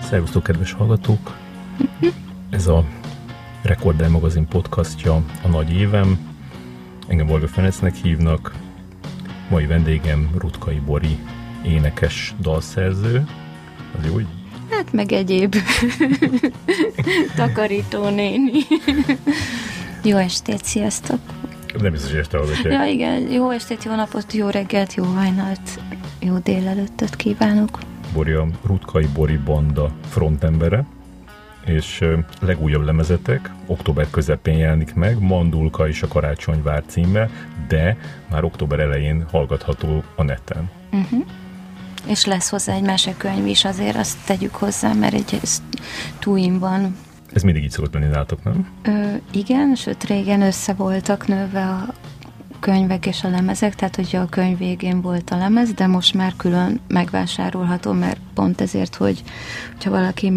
Szervusztok, kedves hallgatók! Ez a Rekorder magazin podcastja a nagy évem. Engem Olga Ferencnek hívnak. Mai vendégem Rutkai Bori, énekes, dalszerző. Az jó, Hát meg egyéb takarító néni. Jó estét, sziasztok! Nem biztos, hogy este hallgatják. Ja, igen, jó estét, jó napot, jó reggelt, jó hajnalt, jó délelőttöt kívánok. Bori a Rutkai Bori banda frontembere, és legújabb lemezetek október közepén jelenik meg, Mandulka és a Karácsonyvár címmel, de már október elején hallgatható a neten. És lesz hozzá egy mesekönyv is, azért azt tegyük hozzá, mert egy túin van. Ez mindig így szokott lenni nálatok, nem? Igen, sőt régen össze voltak nőve a könyvek és a lemezek, tehát ugye a könyv végén volt a lemez, de most már külön megvásárolható, mert pont ezért, hogyha valaki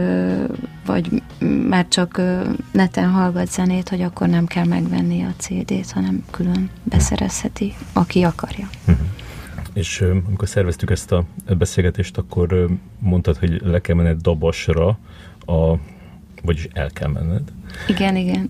vagy már csak neten hallgat zenét, hogy akkor nem kell megvenni a CD-t, hanem külön beszerezheti, aki akarja. És amikor szerveztük ezt a beszélgetést, akkor mondtad, hogy le kell menned Dabasra, vagyis el kell menned. Igen.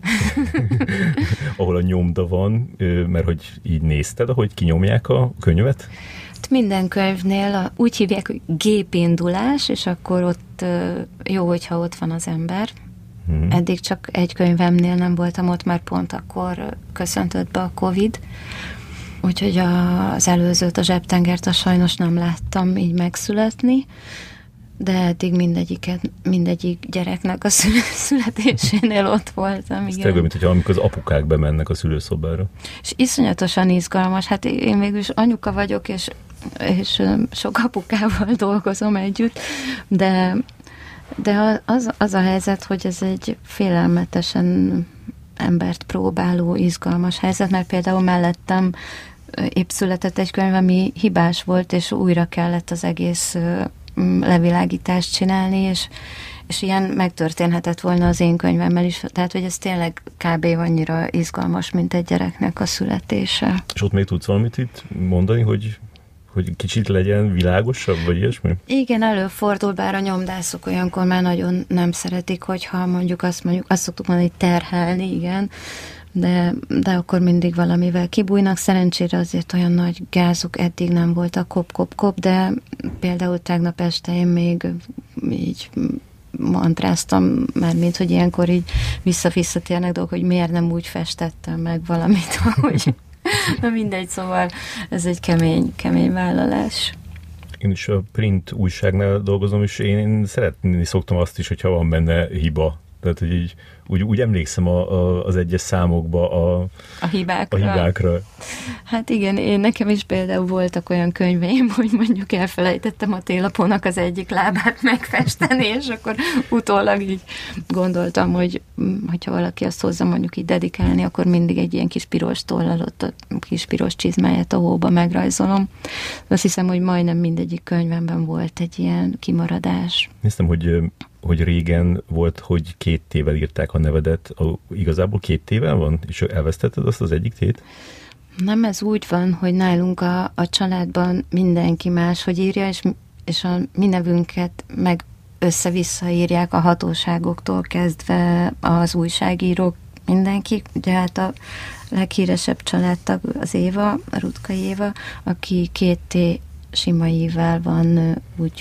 Ahol a nyomda van, mert hogy így nézted, ahogy kinyomják a könyvet? Minden könyvnél úgy hívják, hogy gépindulás, és akkor ott jó, hogyha ott van az ember. Eddig csak egy könyvemnél nem voltam ott, mert pont akkor köszöntött be a Covid. Úgyhogy az előzőt, a Zsebtengert sajnos nem láttam így megszületni, de eddig mindegyik gyereknek a születésénél ott voltam. Ez tényleg, mint hogyha amikor az apukák bemennek a szülőszobára. És iszonyatosan izgalmas. Hát én végülis anyuka vagyok, és sok apukával dolgozom együtt, de az a helyzet, hogy ez egy félelmetesen embert próbáló, izgalmas helyzet, mert például mellettem épp született egy könyv, ami hibás volt, és újra kellett az egész levilágítást csinálni, és ilyen megtörténhetett volna az én könyvemmel is. Tehát, hogy ez tényleg kb. Annyira izgalmas, mint egy gyereknek a születése. És ott még tudsz valamit itt mondani, hogy kicsit legyen világosabb, vagy ilyesmi? Igen, előfordul, bár a nyomdászok olyankor már nagyon nem szeretik, hogyha azt szoktuk mondani, hogy terhelni, igen, de akkor mindig valamivel kibújnak. Szerencsére azért olyan nagy gázok eddig nem voltak, kop, de például tegnap este én még így mantráztam, mármint, hogy ilyenkor így visszatérnek dolgok, hogy miért nem úgy festettem meg valamit, ahogy na mindegy, szóval ez egy kemény vállalás. Én is a print újságnál dolgozom, és én szeretni szoktam azt is, hogyha van benne hiba. Tehát, hogy így, úgy emlékszem az egyes számokba a hibákra. Hát igen, nekem is például voltak olyan könyveim, hogy mondjuk elfelejtettem a télapónak az egyik lábát megfesteni, és akkor utólag így gondoltam, hogy ha valaki azt hozza mondjuk így dedikálni, akkor mindig egy ilyen kis piros tollal ott a kis piros csizmáját a hóba megrajzolom. Azt hiszem, hogy majdnem mindegyik könyvemben volt egy ilyen kimaradás. Néztem, hogy régen volt, hogy 2 T-vel írták a nevedet. Igazából 2 T-vel van? És elvesztetted azt az egyik T-t? Nem, ez úgy van, hogy nálunk a családban mindenki máshogy írja, és a mi nevünket meg össze-vissza írják a hatóságoktól kezdve az újságírók, mindenki. Ugye hát a leghíresebb családtag az Éva, a Rutkai Éva, aki 2 T sima I-vel van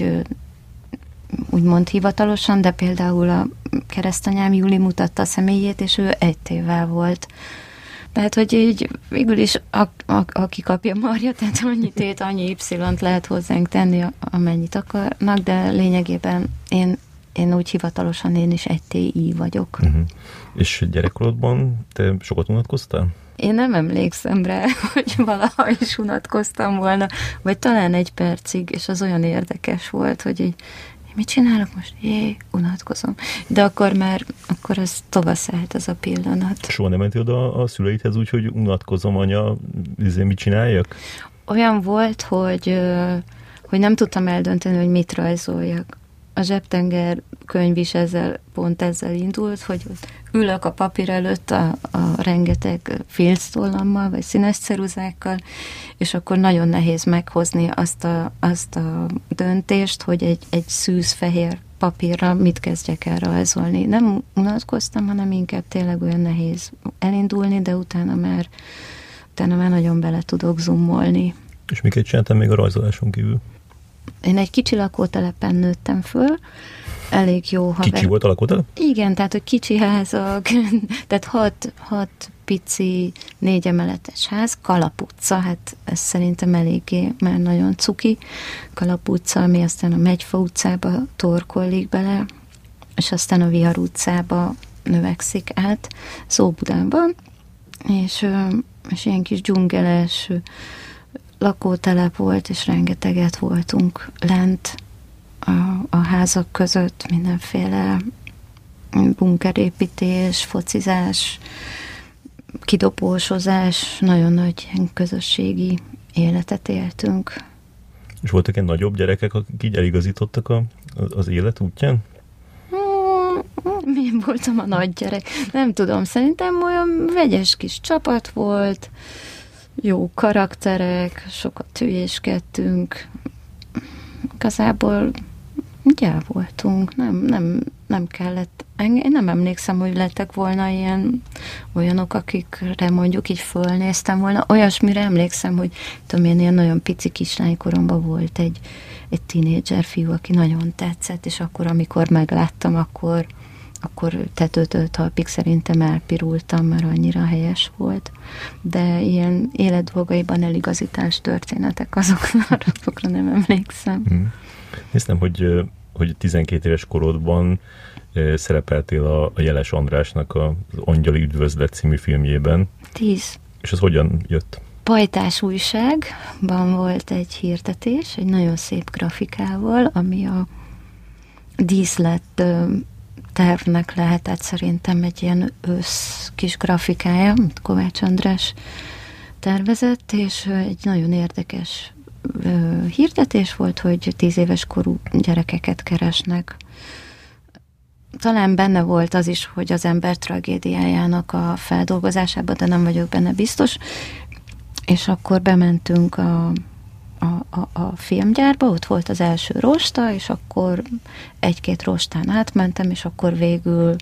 úgymond hivatalosan, de például a keresztanyám Júli mutatta a személyét, és ő 1 T-vel volt. Tehát, hogy így végül is aki kapja marja, tehát annyi T-t, annyi Y-t lehet hozzánk tenni, amennyit akarnak, de lényegében én úgy hivatalosan én is 1 TI vagyok. És gyerekkorodban te sokat unatkoztál? Én nem emlékszem rá, hogy valaha is unatkoztam volna, vagy talán 1 percig, és az olyan érdekes volt, hogy így mit csinálok most? Unatkozom. De akkor ez tovaszállt az a pillanat. Soha nem mentél oda a szüleidhez úgy, hogy unatkozom, anya, mit csináljak? Olyan volt, hogy nem tudtam eldönteni, hogy mit rajzoljak. A Zsebtenger könyv is pont ezzel indult, hogy ülök a papír előtt a rengeteg filctollammal, vagy színes ceruzákkal, és akkor nagyon nehéz meghozni azt a döntést, hogy egy szűzfehér papírra mit kezdjek el rajzolni. Nem unatkoztam, hanem inkább tényleg olyan nehéz elindulni, de utána már nagyon bele tudok zoomolni. És miket csináltam még a rajzoláson kívül? Én egy kicsi lakótelepen nőttem föl, elég jó haver. Kicsi volt a lakótelep? Igen, tehát, hogy kicsi házak, tehát 6 pici 4 emeletes ház, Kalap utca, hát ez szerintem eléggé már nagyon cuki. Kalap utca, ami aztán a Megyfa utcába torkollik bele, és aztán a Vihar utcába növekszik át, Óbudán van, és ilyen kis dzsungeles lakótelep volt, és rengeteget voltunk lent a házak között, mindenféle bunkerépítés, focizás, kidobósozás, nagyon nagy közösségi életet éltünk. És voltak ilyen nagyobb gyerekek, akik így eligazítottak az élet útján? Milyen voltam a nagy gyerek? Nem tudom, szerintem olyan vegyes kis csapat volt, jó karakterek, sokat hülyéskedtünk. Igazából gyár voltunk, nem kellett. Én nem emlékszem, hogy lettek volna olyanok, akikre mondjuk így fölnéztem volna. Olyasmire emlékszem, hogy tudom én, ilyen nagyon pici kislánykoromban volt egy tínédzser fiú, aki nagyon tetszett, és akkor, amikor megláttam, akkor tetőtől talpig szerintem elpirultam, mert annyira helyes volt. De ilyen életdolgaiban eligazítás történetek, azokra nem emlékszem. Néztem, hogy 12 éves korodban szerepeltél a Jeles Andrásnak az Angyali Üdvözlet című filmjében. 10. És az hogyan jött? Pajtás újságban volt egy hirdetés, egy nagyon szép grafikával, ami a díszlet tervnek lehetett szerintem egy ilyen kis grafikája, amit Kovács András tervezett, és egy nagyon érdekes hirdetés volt, hogy 10 éves korú gyerekeket keresnek. Talán benne volt az is, hogy az ember tragédiájának a feldolgozásában, de nem vagyok benne biztos. És akkor bementünk a filmgyárba, ott volt az első rosta, és akkor 1-2 rostán átmentem, és akkor végül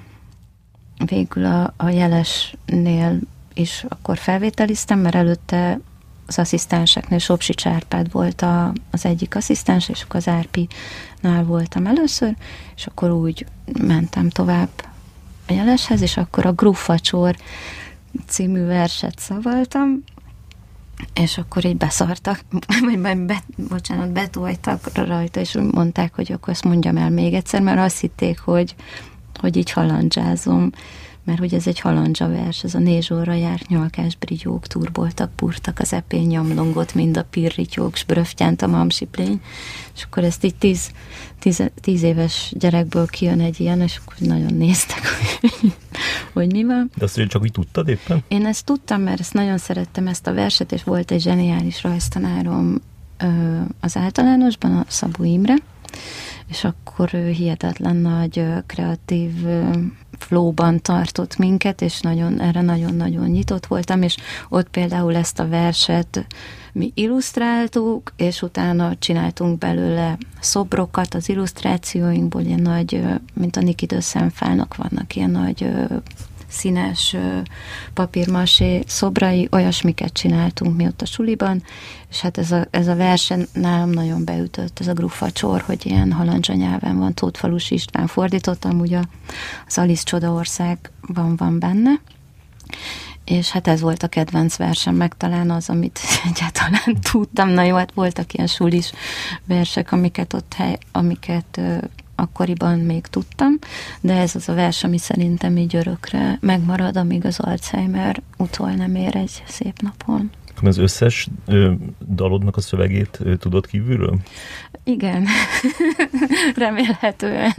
a Jelesnél is akkor felvételiztem, mert előtte az asszisztenseknél Sopsics Árpád volt az egyik asszisztens, és akkor az Árpinál voltam először, és akkor úgy mentem tovább a Jeleshez, és akkor a Gruffacsor című verset szavaltam, és akkor így beszartak, vagy betoltak rajta, és mondták, hogy akkor ezt mondjam el még egyszer, mert azt hitték, hogy így halandzsázom, mert hogy ez egy halandzsa vers, ez a nézsorra járt nyalkás brigyók, turboltak, purtak az epén, nyomlongott mind a pirrityók, s bröftyánt a mamsiplény, és akkor ezt így 10 éves gyerekből kijön egy ilyen, és akkor nagyon néztek, hogy mi van. De azt csak úgy tudtad éppen? Én ezt tudtam, mert ezt nagyon szerettem, ezt a verset, és volt egy zseniális rajztanárom az általánosban, a Szabó Imre, és akkor ő hihetetlen nagy kreatív flowban tartott minket, és erre nagyon-nagyon nyitott voltam, és ott például ezt a verset mi illusztráltuk, és utána csináltunk belőle szobrokat az illusztrációinkból, ilyen nagy, mint a Nikitő szemfának vannak ilyen nagy színes papírmasé szobrai, olyasmiket csináltunk mi ott a suliban, és hát ez a versen nálam nagyon beütött, ez a Gruffacsor, hogy ilyen halandzsa nyelven van, Tóth Falusi István fordítottam, ugye az Alice Csodaországban van benne, és hát ez volt a kedvenc versem, meg talán az, amit egyáltalán tudtam. Na jó, hát voltak ilyen sulis versek, amiket akkoriban még tudtam, de ez az a vers, ami szerintem így örökre megmarad, amíg az Alzheimer utol nem ér egy szép napon. Az összes dalodnak a szövegét tudod kívülről? Igen. Remélhetően.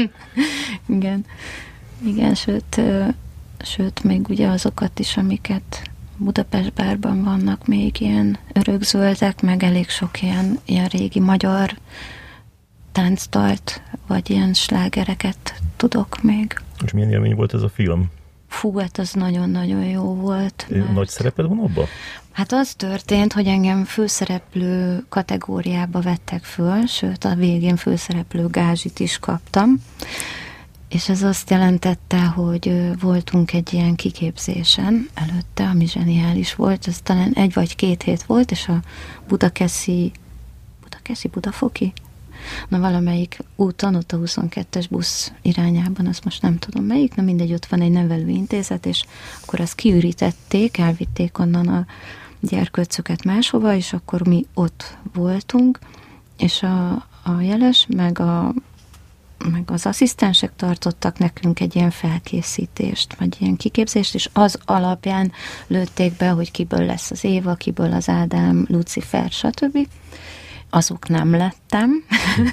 Igen, sőt, még ugye azokat is, amiket Budapest bárban vannak még ilyen örökzöldek, meg elég sok ilyen régi magyar táncdalt, vagy ilyen slágereket tudok még. És milyen élmény volt ez a film? Fú, hát az nagyon-nagyon jó volt. Nagy szereped van abban? Hát az történt, hogy engem főszereplő kategóriába vettek föl, sőt a végén főszereplő gázsit is kaptam, és ez azt jelentette, hogy voltunk egy ilyen kiképzésen előtte, ami zseniális volt, ez talán 1 vagy 2 hét volt, és a Budafoki? Na valamelyik úton, ott a 22-es busz irányában, azt most nem tudom melyik, na mindegy, ott van egy nevelőintézet, és akkor azt kiürítették, elvitték onnan a gyerkőcöket máshova, és akkor mi ott voltunk, és a jeles, meg az asszisztensek tartottak nekünk egy ilyen felkészítést, vagy ilyen kiképzést, és az alapján lőtték be, hogy kiből lesz az Éva, kiből az Ádám, Lucifer, stb. Azok nem lettem,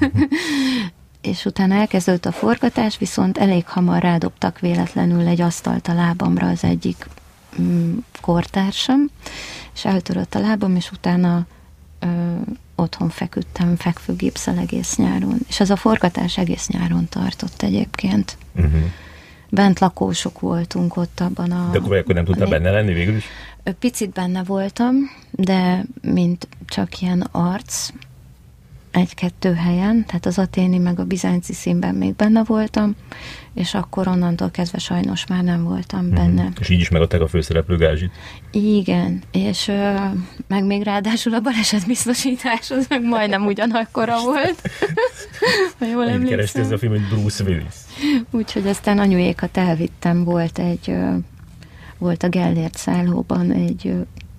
és utána elkezdődött a forgatás, viszont elég hamar rádobtak véletlenül egy asztalt a lábamra az egyik kortársam, és eltörött a lábam, és utána otthon feküdtem fekvőgipsszel egész nyáron. És ez a forgatás egész nyáron tartott egyébként. Bent lakósok voltunk ott abban a... De akkor nem tudtál benne lenni végül is? Picit benne voltam, de mint csak ilyen arc, 1-2 helyen, tehát az aténi meg a bizánci színben még benne voltam, és akkor onnantól kezdve sajnos már nem voltam benne. És így is megadták a főszereplő gázsit? Igen, és meg még ráadásul a balesetbiztosítás az meg majdnem ugyanakkora volt. Ha jól emlékszem. Kerestél ez a film, hogy Bruce Willis. Úgyhogy aztán anyuékat elvittem, volt a Gellért szállóban egy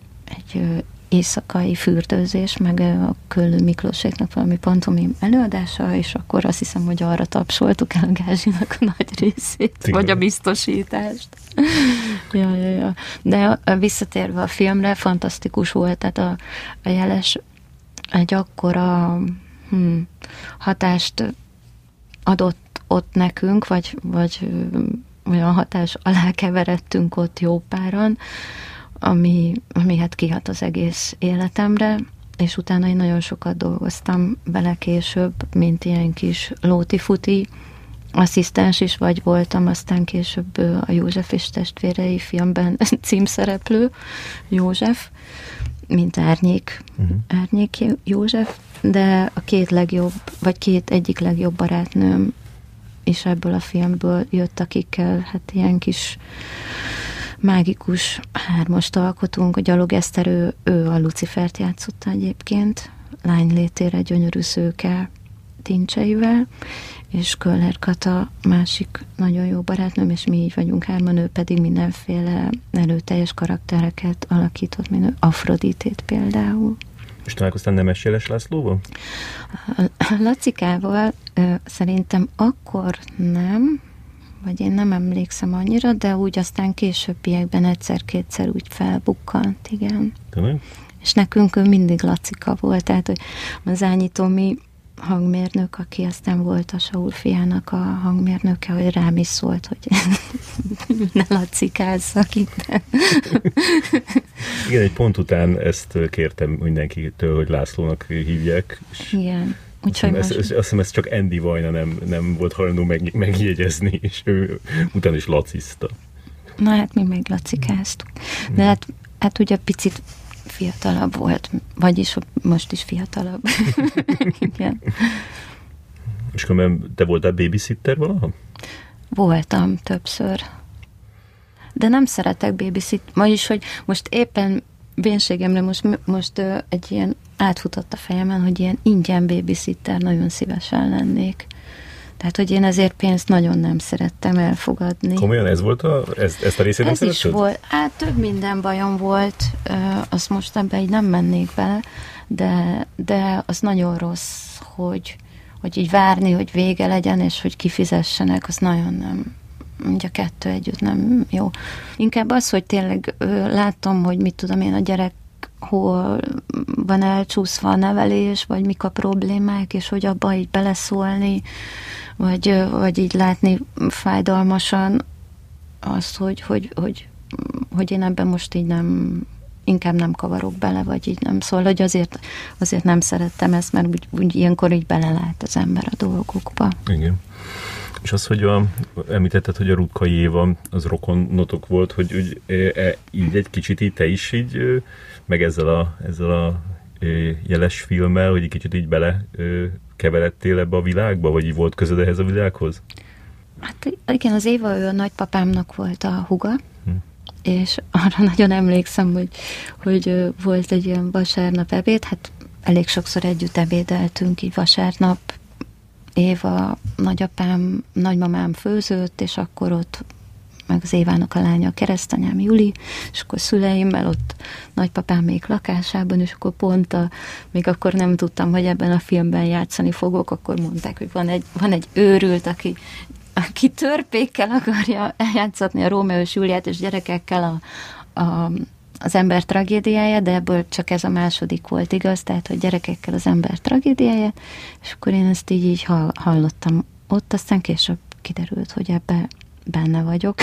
éjszakai fürdőzés, meg a Köllő Miklóséknak valami pantomim előadása, és akkor azt hiszem, hogy arra tapsoltuk el a gázsinak a nagy részét, vagy a biztosítást. Ja. De visszatérve a filmre, fantasztikus volt, tehát a jeles egy akkora hatást adott ott nekünk, vagy olyan hatás alá keveredtünk ott jó páran, ami hát kihat az egész életemre, és utána én nagyon sokat dolgoztam vele később, mint ilyen kis lóti-futi asszisztens is voltam, aztán később a József és testvérei filmben címszereplő József, mint Árnyék József, de a két egyik legjobb barátnőm is ebből a filmből jött, akikkel hát ilyen kis mágikus 3-ast alkotunk. A Gyalog Eszter, ő a Lucifert játszotta egyébként, lánylétére gyönyörű szőke tincseivel, és Köller Kata másik nagyon jó barátnőm, és mi így vagyunk 3-an, ő pedig mindenféle erőteljes karaktereket alakított, mint Afroditét például. És találkoztál Nemes Jeles Lászlóval? Lacikával szerintem akkor nem, vagy én nem emlékszem annyira, de úgy aztán későbbiekben 1-2 úgy felbukkant, igen. Tényleg? És nekünk ő mindig Lacika volt, tehát hogy az Ányi Tomi hangmérnök, aki aztán volt a Saul fiának a hangmérnöke, hogy rám is szólt, hogy ne lacikázzak itt. Igen, egy pont után ezt kértem mindenkitől, hogy Lászlónak hívják. Igen. Azt hiszem, ez csak Andy Vajna nem volt hajlandó megjegyezni, és ő utána is lacizta. Na hát mi meg lacikáztuk. De hát ugye picit fiatalabb volt, vagyis most is fiatalabb. Igen. És akkor te voltál babysitter valaha? Voltam többször. De nem szeretek babysitter, vagyis, hogy most éppen vénségemre most egy ilyen átfutott a fejemen, hogy ilyen ingyen babysitter nagyon szívesen lennék. Tehát, hogy én ezért pénzt nagyon nem szerettem elfogadni. Komolyan ez volt ezt a részét nem szeretted? Ez is volt. Hát több minden bajom volt, azt most ebbe így nem mennék bele, de az nagyon rossz, hogy így várni, hogy vége legyen, és hogy kifizessenek, az nagyon nem, ugye 2 együtt nem jó. Inkább az, hogy tényleg látom, hogy mit tudom én, a gyerek hol van elcsúszva a nevelés, vagy mik a problémák, és hogy abba így beleszólni, vagy így látni fájdalmasan azt, hogy én ebben most így inkább nem kavarok bele, vagy így nem szól, hogy azért nem szerettem ezt, mert úgy ilyenkor így belelát az ember a dolgokba. Igen. És az, hogy említetted, hogy a Rutkai Éva az rokonotok volt, hogy így egy kicsit így te is így, meg ezzel a jeles filmmel, hogy egy kicsit így bele keveredtél ebbe a világba, vagy így volt közöd ehhez a világhoz? Hát igen, az Éva, ő a nagypapámnak volt a húga, és arra nagyon emlékszem, hogy volt egy ilyen vasárnap ebéd, hát elég sokszor együtt ebédeltünk így vasárnap. Éva, nagyapám, nagymamám főzött, és akkor ott meg az Évának a lánya, a keresztanyám Juli, és akkor szüleimmel ott nagypapám még lakásában, és akkor pont még akkor nem tudtam, hogy ebben a filmben játszani fogok, akkor mondták, hogy van egy őrült, aki törpékkel akarja eljátszatni a Rómeó és Júliát, és gyerekekkel az ember tragédiája, de ebből csak ez a második volt igaz, tehát, hogy gyerekekkel az ember tragédiája, és akkor én ezt így hallottam ott, aztán később kiderült, hogy ebbe benne vagyok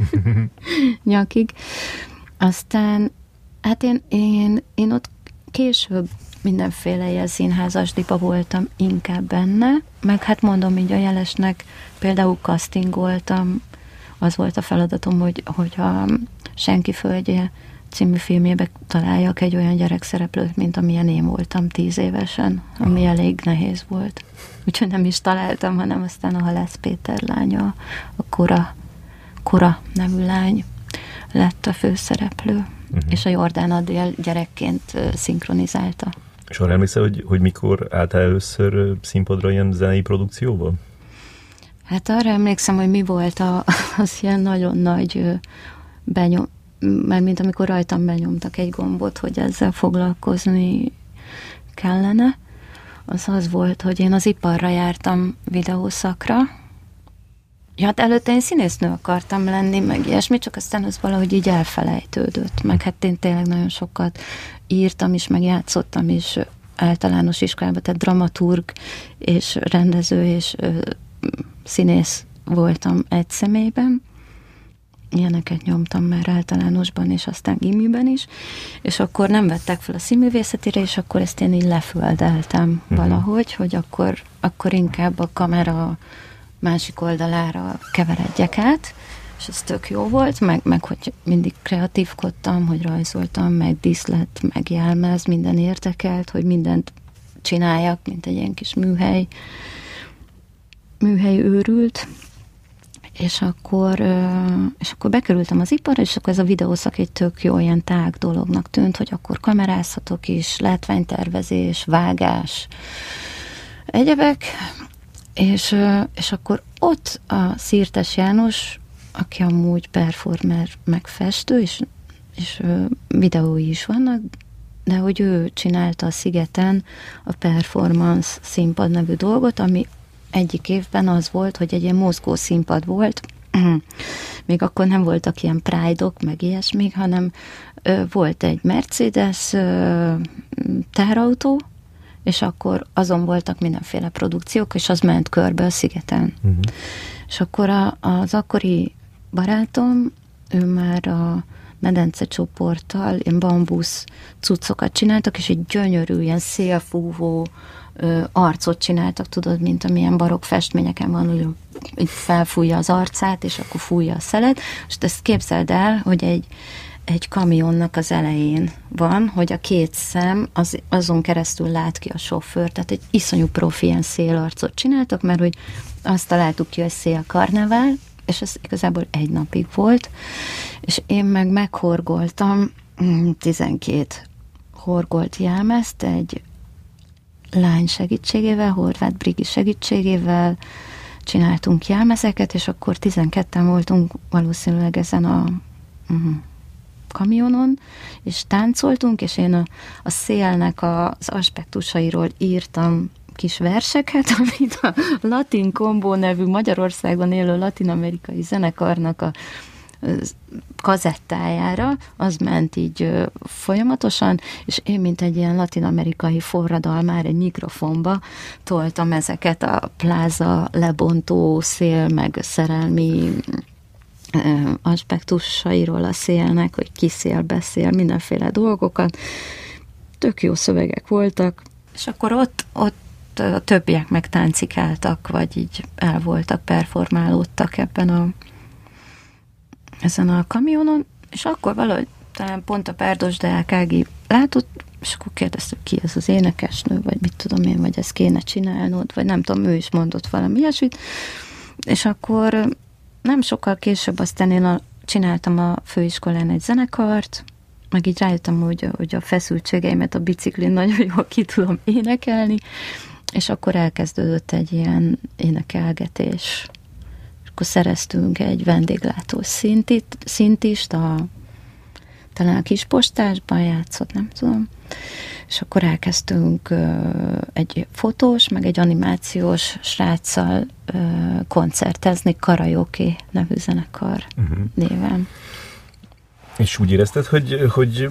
nyakig. Aztán, hát én ott később mindenféle ilyen színházasdiba voltam inkább benne, meg hát mondom így a jelesnek, például castingoltam, az volt a feladatom, hogy a Senki földje című filmjébe találjak egy olyan gyerekszereplőt, mint amilyen én voltam 10 évesen, ami elég nehéz volt. Úgyhogy nem is találtam, hanem aztán a Halász Péter lánya, a Kora nevű lány lett a főszereplő, és a Jordán Adél gyerekként szinkronizálta. És arra emlékszel, hogy mikor álltál először színpadra ilyen zenei produkcióval? Hát arra emlékszem, hogy mi volt az ilyen nagyon nagy mert mint amikor rajtam benyomtak egy gombot, hogy ezzel foglalkozni kellene, az volt, hogy én az iparra jártam videószakra. Ja, hát előtte én színésznő akartam lenni, meg ilyesmi, csak aztán az valahogy így elfelejtődött. Meg hát én tényleg nagyon sokat írtam is, meg játszottam is általános iskolában, tehát dramaturg és rendező és színész voltam egy személyben. Ilyeneket nyomtam már általánosban, és aztán gimiben is, és akkor nem vettek fel a színművészetire, és akkor ezt én így leföldeltem valahogy, hogy akkor inkább a kamera másik oldalára keveredjek át, és ez tök jó volt, meg hogy mindig kreatívkodtam, hogy rajzoltam, meg díszlet, meg jelmez, minden érdekelt, hogy mindent csináljak, mint egy ilyen kis műhely őrült, és akkor bekerültem az iparra, és akkor ez a videószak egy tök jó, ilyen tág dolognak tűnt, hogy akkor kamerázhatok is, látványtervezés, vágás, egyebek, és akkor ott a Szirtes János, aki amúgy performer, meg festő, és videói is vannak, de hogy ő csinálta a Szigeten a Performance színpad nevű dolgot, ami egyik évben az volt, hogy egy ilyen mozgó színpad volt, még akkor nem voltak ilyen Pride-ok, meg ilyesmik, hanem volt egy Mercedes teherautó, és akkor azon voltak mindenféle produkciók, és az ment körbe a Szigeten. És akkor az akkori barátom, ő már a medence csoporttal ilyen bambusz cuccokat csináltak, és egy gyönyörű, ilyen szélfúvó arcot csináltak, tudod, mint amilyen barokk festményeken van, hogy így felfújja az arcát, és akkor fújja a szelet. És ezt képzeld el, hogy egy kamionnak az elején van, hogy a két szem azon keresztül lát ki a sofőr, tehát egy iszonyú profi ilyen szélarcot csináltak, mert hogy azt találtuk ki, hogy szélkarnevál, és ez igazából egy napig volt, és én meg meghorgoltam 12 horgolt jelmezt egy lány segítségével, Horváth Brigi segítségével csináltunk jelmezeket, és akkor 12-en voltunk valószínűleg ezen a kamionon, és táncoltunk, és én a szélnek az aspektusairól írtam kis verseket, amit a Latin Combo nevű Magyarországon élő latin-amerikai zenekarnak a kazettájára, az ment így folyamatosan, és én, mint egy ilyen latin-amerikai forradalmár egy mikrofonba toltam ezeket a pláza lebontó szél, meg szerelmi aspektusairól a szélnek, hogy ki szél, beszél, mindenféle dolgokat. Tök jó szövegek voltak, és akkor ott ott a többiek meg táncikáltak, vagy így el voltak, performálódtak ezen a kamionon, és akkor valahogy talán pont a Párdos Deák Ági látott, és akkor kérdezte, ki ez az énekesnő, vagy mit tudom én, vagy ezt kéne csinálnod, vagy nem tudom, ő is mondott valami ilyesmit, és akkor nem sokkal később aztán én csináltam a főiskolán egy zenekart, meg így rájöttem, hogy a feszültségeimet a biciklin nagyon jól ki tudom énekelni, és akkor elkezdődött egy ilyen énekelgetés. És akkor szereztünk egy vendéglátós szintist, talán a Kispostásban játszott, nem tudom. És akkor elkezdtünk egy fotós, meg egy animációs sráccal koncertezni, Karaoke nevű zenekar néven. És úgy érezted, hogy...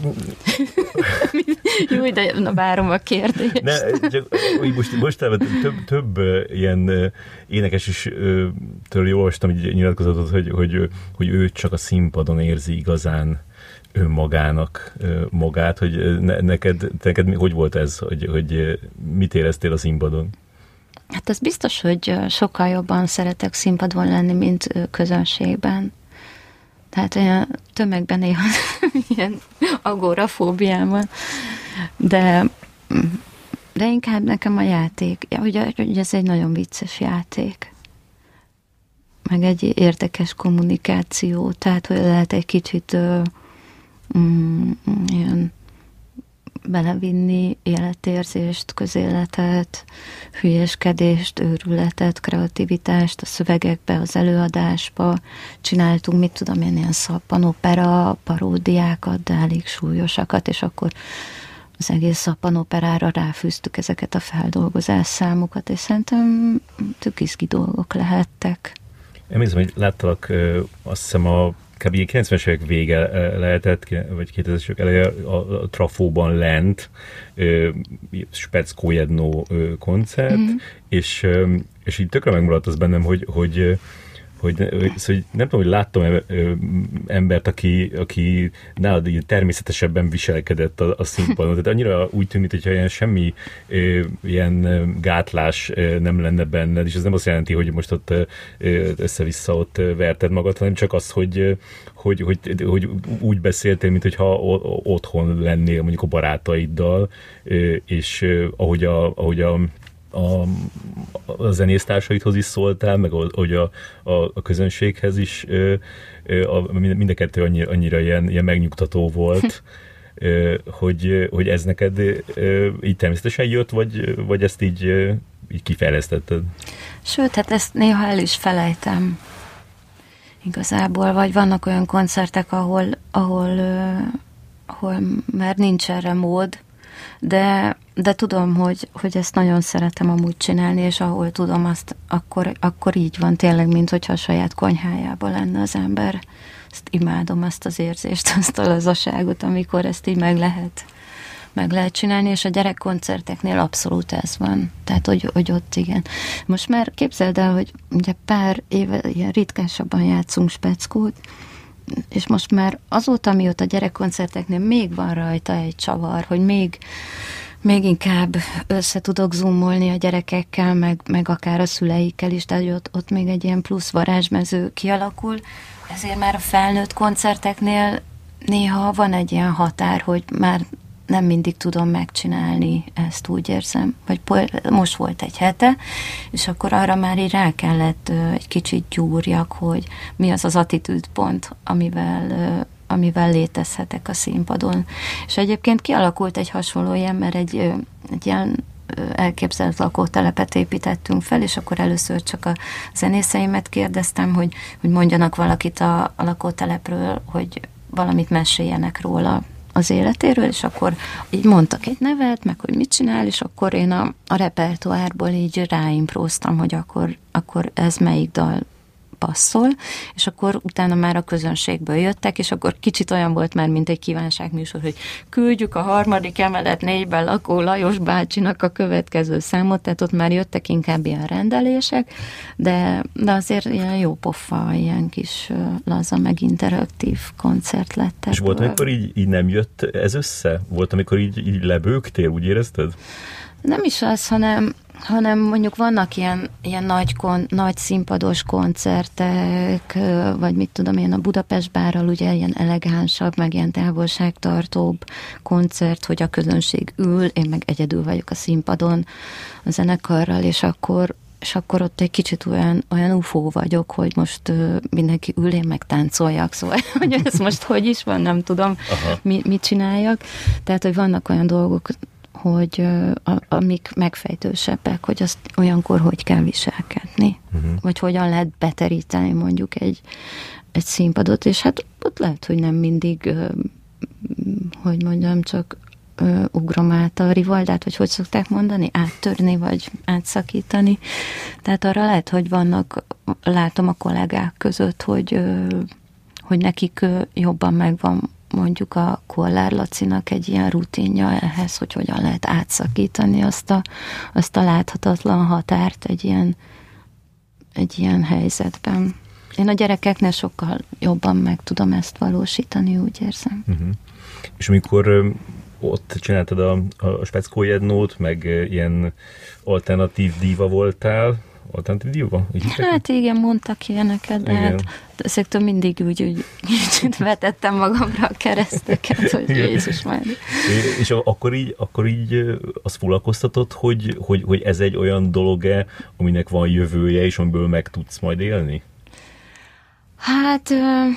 Jó, de na, várom a kérdést. Ne, csak most több ilyen énekes is től jól olvastam egy nyilatkozatot, hogy ő csak a színpadon érzi igazán önmagának magát, hogy neked hogy volt ez, hogy mit éreztél a színpadon? Hát ez biztos, hogy sokkal jobban szeretek színpadon lenni, mint közönségben. Tehát olyan tömegben néha ilyen agorafóbiám van, de inkább nekem a játék, ugye ez egy nagyon vicces játék, meg egy érdekes kommunikáció, tehát hogy lehet egy kicsit ilyen belevinni életérzést, közéletet, hülyeskedést, őrületet, kreativitást a szövegekbe, az előadásba. Csináltunk, mit tudom én, ilyen szappanopera paródiákat, de elég súlyosakat, és akkor az egész szappanoperára ráfűztük ezeket a feldolgozás számokat, és szerintem tök izgi dolgok lehettek. Emlékszem, hogy láttalak, azt hiszem kb. 90-es évek vége lehetett, vagy 2000-es évek eleje a Trafóban lent, Speckó Jedno koncert, és így tökre megmaradt az bennem, hogy nem tudom, hogy láttam embert, aki nálad így természetesebben viselkedett a színpadon. Tehát annyira úgy tűnt, mintha ilyen semmi ilyen gátlás nem lenne benned, és ez nem azt jelenti, hogy most ott össze-vissza ott verted magad, hanem csak az, hogy úgy beszéltél, mintha otthon lennél mondjuk a barátaiddal, és ahogy a zenésztársaidhoz is szóltál, meg ahogy a közönséghez is, mind a kettő annyira ilyen megnyugtató volt, hogy ez neked így természetesen jött, vagy ezt így kifejlesztetted? Sőt, hát ezt néha el is felejtem. Igazából, vagy vannak olyan koncertek, ahol már nincs erre mód, de tudom, hogy ezt nagyon szeretem amúgy csinálni, és ahol tudom, azt akkor így van tényleg, mint hogyha a saját konyhájában lenne az ember. Ezt imádom, ezt az érzést, azt a lazaságot, amikor ezt így meg lehet csinálni, és a gyerekkoncerteknél abszolút ez van. Tehát, hogy ott igen. Most már képzeld el, hogy ugye pár éve ilyen ritkásabban játszunk Speckót, és most már azóta, mióta a gyerekkoncerteknél még van rajta egy csavar, hogy még inkább össze tudok zoomolni a gyerekekkel, meg akár a szüleikkel is, tehát ott még egy ilyen plusz varázsmező kialakul. Ezért már a felnőtt koncerteknél néha van egy ilyen határ, hogy már nem mindig tudom megcsinálni, ezt úgy érzem. Vagy most volt egy hete, és akkor arra már így rá kellett egy kicsit gyúrjak, hogy mi az az attitűdpont, amivel létezhetek a színpadon. És egyébként kialakult egy hasonló ilyen, mert egy ilyen elképzelt lakótelepet építettünk fel, és akkor először csak a zenészeimet kérdeztem, hogy mondjanak valakit a lakótelepről, hogy valamit meséljenek róla az életéről, és akkor így mondtak egy nevet, meg hogy mit csinál, és akkor én a repertoárból így ráimpróztam, hogy akkor ez melyik dal passzol, és akkor utána már a közönségből jöttek, és akkor kicsit olyan volt már, mint egy kívánságműsor, hogy küldjük a 3. emelet 4-ben lakó Lajos bácsinak a következő számot, tehát ott már jöttek inkább ilyen rendelések, de azért ilyen jó pofa, ilyen kis laza, meg interaktív koncert lett. És volt, amikor így nem jött ez össze? Volt, amikor így lebőgtél, úgy érezted? Nem is az, hanem mondjuk vannak ilyen nagy színpados koncertek, vagy mit tudom én, a Budapest Bárral ugye ilyen elegánsabb, meg ilyen távolságtartóbb koncert, hogy a közönség ül, én meg egyedül vagyok a színpadon a zenekarral, és akkor ott egy kicsit olyan ufó vagyok, hogy most mindenki ül, én meg táncoljak, szóval, hogy ez most hogy is van, nem tudom, mit csináljak. Tehát, hogy vannak olyan dolgok, hogy amik megfejtősebbek, hogy azt olyankor hogy kell viselkedni, vagy hogyan lehet beteríteni mondjuk egy színpadot, és hát ott lehet, hogy nem mindig, hogy mondjam, csak ugrom át a rivaldát, vagy hogy szokták mondani, áttörni, vagy átszakítani. Tehát arra lehet, hogy látom a kollégák között, hogy nekik jobban megvan mondjuk a Kollár Lacinak egy ilyen rutinja ehhez, hogy hogyan lehet átszakítani azt a láthatatlan határt egy ilyen helyzetben. Én a gyerekeknél sokkal jobban meg tudom ezt valósítani, úgy érzem. És amikor ott csináltad a Speckó Jednót, meg ilyen alternatív díva voltál, alternatív díva? Hát igen, mondtak ilyeneket, de hát ezeket mindig úgy kicsit vetettem magamra a kereszteket, hogy Jézus már. És akkor így azt foglalkoztatott, hogy ez egy olyan dolog-e, aminek van jövője, és amiből meg tudsz majd élni? Hát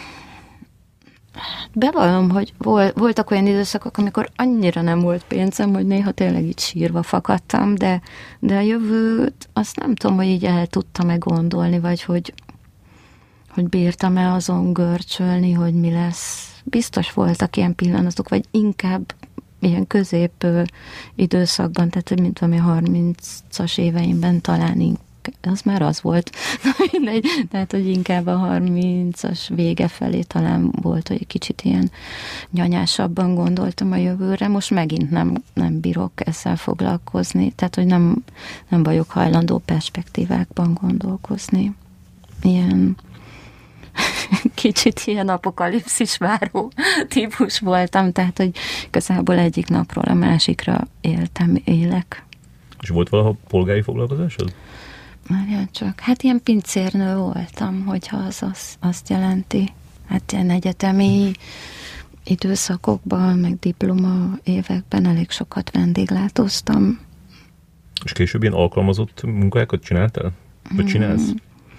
bevallom, hogy voltak olyan időszakok, amikor annyira nem volt pénzem, hogy néha tényleg így sírva fakadtam, de a jövőt azt nem tudom, hogy így el tudtam-e gondolni, vagy hogy bírtam-e azon görcsölni, hogy mi lesz. Biztos voltak ilyen pillanatok, vagy inkább ilyen közép időszakban, tehát mint valami 30-as éveimben talán az már az volt. Tehát, hogy inkább a 30-as vége felé talán volt, hogy egy kicsit ilyen nyanyásabban gondoltam a jövőre. Most megint nem bírok ezzel foglalkozni. Tehát, hogy nem vagyok hajlandó perspektívákban gondolkozni. Ilyen kicsit ilyen apokalipszis váró típus voltam, tehát, hogy igazából egyik napról a másikra élek. És volt valaha polgári foglalkozásod? Várjál csak. Hát ilyen pincérnő voltam, hogyha az azt jelenti. Hát ilyen egyetemi időszakokban, meg diploma években elég sokat vendéglátóztam. És később ilyen alkalmazott munkákat csináltál? Vagy csinálsz?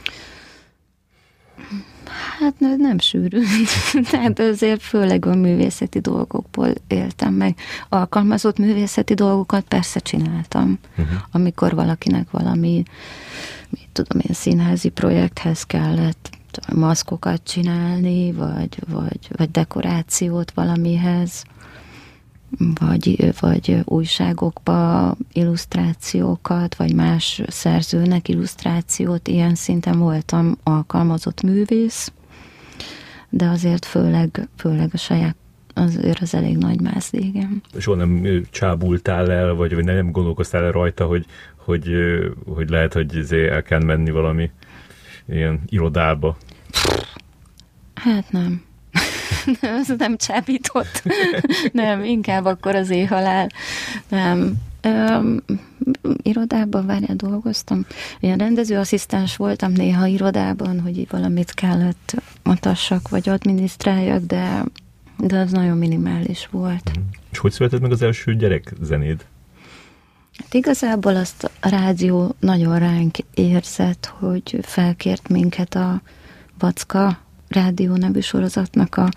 Hát nem sűrű. Tehát azért főleg a művészeti dolgokból éltem meg. Alkalmazott művészeti dolgokat persze csináltam. Amikor valakinek valami, mit tudom én, színházi projekthez kellett maszkokat csinálni, vagy dekorációt valamihez, vagy újságokba illusztrációkat, vagy más szerzőnek illusztrációt, ilyen szinten voltam alkalmazott művész, de azért főleg a saját, azért az elég nagy mászd, igen. Soha nem csábultál el, vagy nem gondolkoztál el rajta, hogy lehet, hogy el kell menni valami ilyen irodába? Hát nem. Ez nem csábított. Nem, inkább akkor az éhhalál. Nem. Irodában dolgoztam. Ilyen rendezőasszisztens voltam néha irodában, hogy így valamit kellett mutassak, vagy adminisztráljak, de az nagyon minimális volt. És hogy született meg az első gyerekzenéd? Hát igazából azt a rádió nagyon ránk érzett, hogy felkért minket a Vacka rádió nevű sorozatnak a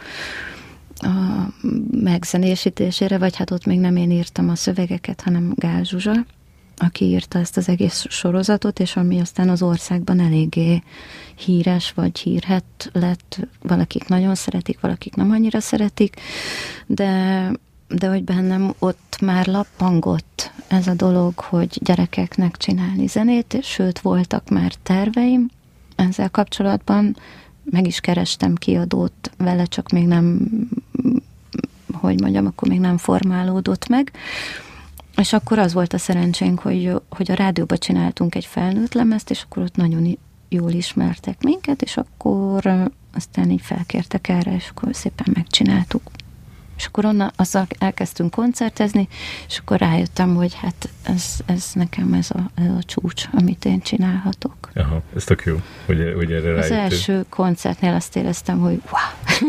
megzenésítésére, vagy hát ott még nem én írtam a szövegeket, hanem Gál Zsuzsa, aki írta ezt az egész sorozatot, és ami aztán az országban eléggé híres, vagy hírhedt lett. Valakik nagyon szeretik, valakik nem annyira szeretik, de hogy bennem ott már lappangott ez a dolog, hogy gyerekeknek csinálni zenét, és sőt, voltak már terveim ezzel kapcsolatban. Meg is kerestem kiadót vele, csak még nem, hogy mondjam, akkor még nem formálódott meg. És akkor az volt a szerencsénk, hogy a rádióban csináltunk egy felnőtt lemezt, és akkor ott nagyon jól ismertek minket, és akkor aztán így felkértek erre, és akkor szépen megcsináltuk. És akkor onnan azzal elkezdtünk koncertezni, és akkor rájöttem, hogy hát ez nekem ez a csúcs, amit én csinálhatok. Aha, ez tök jó, hogy erre rájöttél. Az első koncertnél azt éreztem, hogy wow,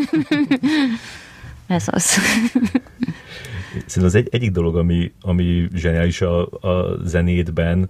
ez az. Szerintem az egyik dolog, ami zseniális a zenédben,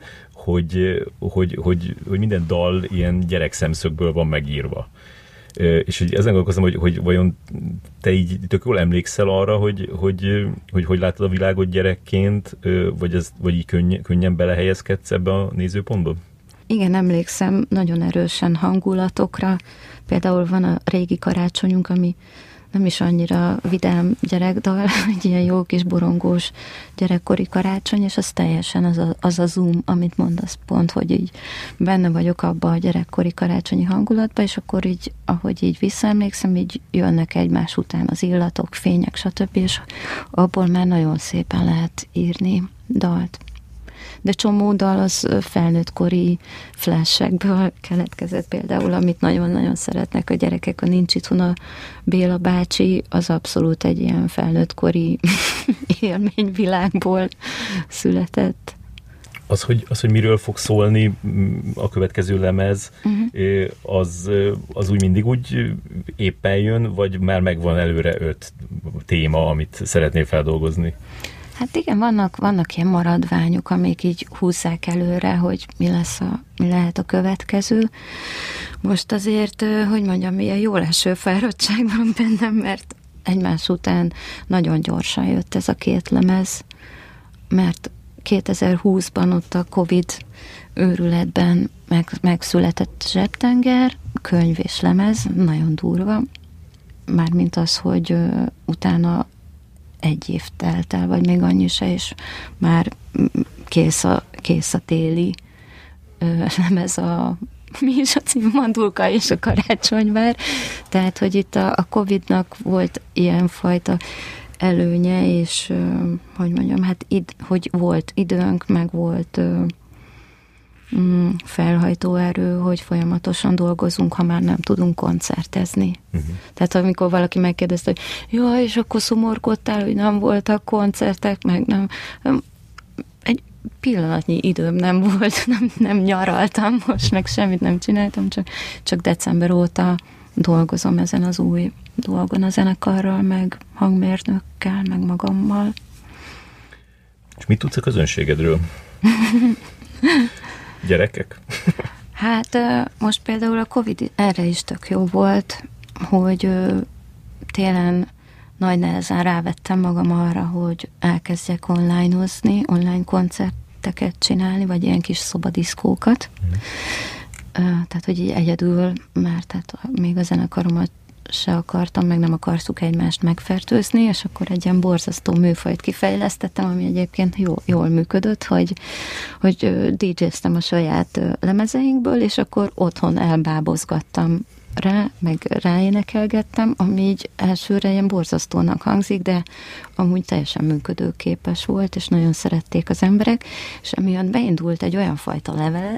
hogy minden dal ilyen gyerekszemszögből van megírva. És ezen gondolkozom, hogy vajon te így tök jól emlékszel arra, hogy látod a világot gyerekként, vagy így könnyen belehelyezkedsz ebbe a nézőpontba? Igen, emlékszem nagyon erősen hangulatokra. Például van a régi karácsonyunk, ami nem is annyira vidám gyerekdal, egy ilyen jó kis borongós gyerekkori karácsony, és az teljesen az a zoom, amit mondasz pont, hogy így benne vagyok abba a gyerekkori karácsonyi hangulatba, és akkor így, ahogy így visszaemlékszem, így jönnek egymás után az illatok, fények, stb., és abból már nagyon szépen lehet írni dalt. De csomó dal az felnőttkori flashekből keletkezett például, amit nagyon-nagyon szeretnek a gyerekek. A Nincs itthon a Béla bácsi, az abszolút egy ilyen felnőttkori élményvilágból született. Az, hogy miről fog szólni a következő lemez, az úgy mindig úgy éppen jön, vagy már megvan előre 5 téma, amit szeretnél feldolgozni? Hát igen, vannak ilyen maradványok, amik így húzzák előre, hogy mi lehet a következő. Most azért, hogy mondjam, ilyen jó leső fáradtság van bennem, mert egymás után nagyon gyorsan jött ez a 2 lemez, mert 2020-ban ott a Covid őrületben megszületett Zsebtenger, könyv és lemez, nagyon durva, mármint az, hogy utána 1 év telt el, vagy még annyi se, és már kész a téli lemez mi is a cím, Mandulka és a karácsonyvár. Tehát, hogy itt a Covid-nak volt ilyenfajta előnye, és hogy mondjam, hát hogy volt időnk, meg volt felhajtóerő, hogy folyamatosan dolgozunk, ha már nem tudunk koncertezni. Tehát amikor valaki megkérdezte, hogy jaj, és akkor szomorkodtál, hogy nem voltak koncertek, meg nem. Egy pillanatnyi időm nem volt, nem nyaraltam most, meg semmit nem csináltam, csak december óta dolgozom ezen az új dolgon a zenekarral, meg hangmérnökkel, meg magammal. És mit tudsz a közönségedről? Gyerekek? Hát most például a Covid erre is tök jó volt, hogy télen nagy nehezen rávettem magam arra, hogy elkezdjek online-ozni, online koncerteket csinálni, vagy ilyen kis szobadiszkókat. Tehát, hogy így egyedül, mert tehát még a zenekaromat se akartam, meg nem akartuk egymást megfertőzni, és akkor egy ilyen borzasztó műfajt kifejlesztettem, ami egyébként jól működött, hogy DJ-ztem a saját lemezeinkből, és akkor otthon elbábozgattam rá, meg ráénekelgettem, ami így elsőre ilyen borzasztónak hangzik, de amúgy teljesen működőképes volt, és nagyon szerették az emberek, és emiatt beindult egy olyan fajta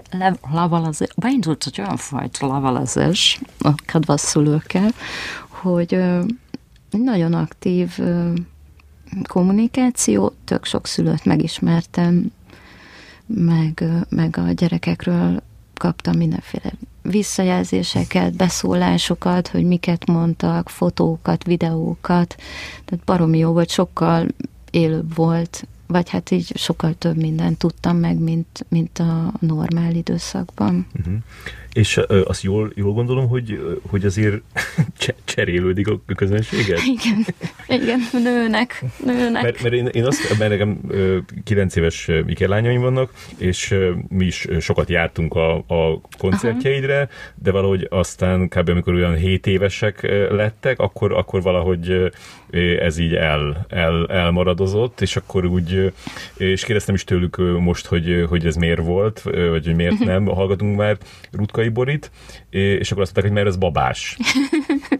levelezés a kedves szülőkkel, hogy nagyon aktív kommunikáció, tök sok szülőt megismertem, meg a gyerekekről kaptam mindenféle visszajelzéseket, beszólásokat, hogy miket mondtak, fotókat, videókat, tehát baromi jó volt, sokkal élőbb volt, vagy hát így sokkal több mindent tudtam meg, mint a normál időszakban. És azt jól gondolom, hogy azért cserélődik a közönséget? Igen, nőnek. Mert nekem 9 éves ikerlányaim vannak, és mi is sokat jártunk a koncertjeidre, de valahogy aztán kb. Amikor olyan 7 évesek lettek, akkor valahogy ez így elmaradozott, és akkor úgy, és kérdeztem is tőlük most, hogy ez miért volt, vagy hogy miért nem hallgatunk már Rutkai Borit, és akkor azt mondták, hogy mert ez babás.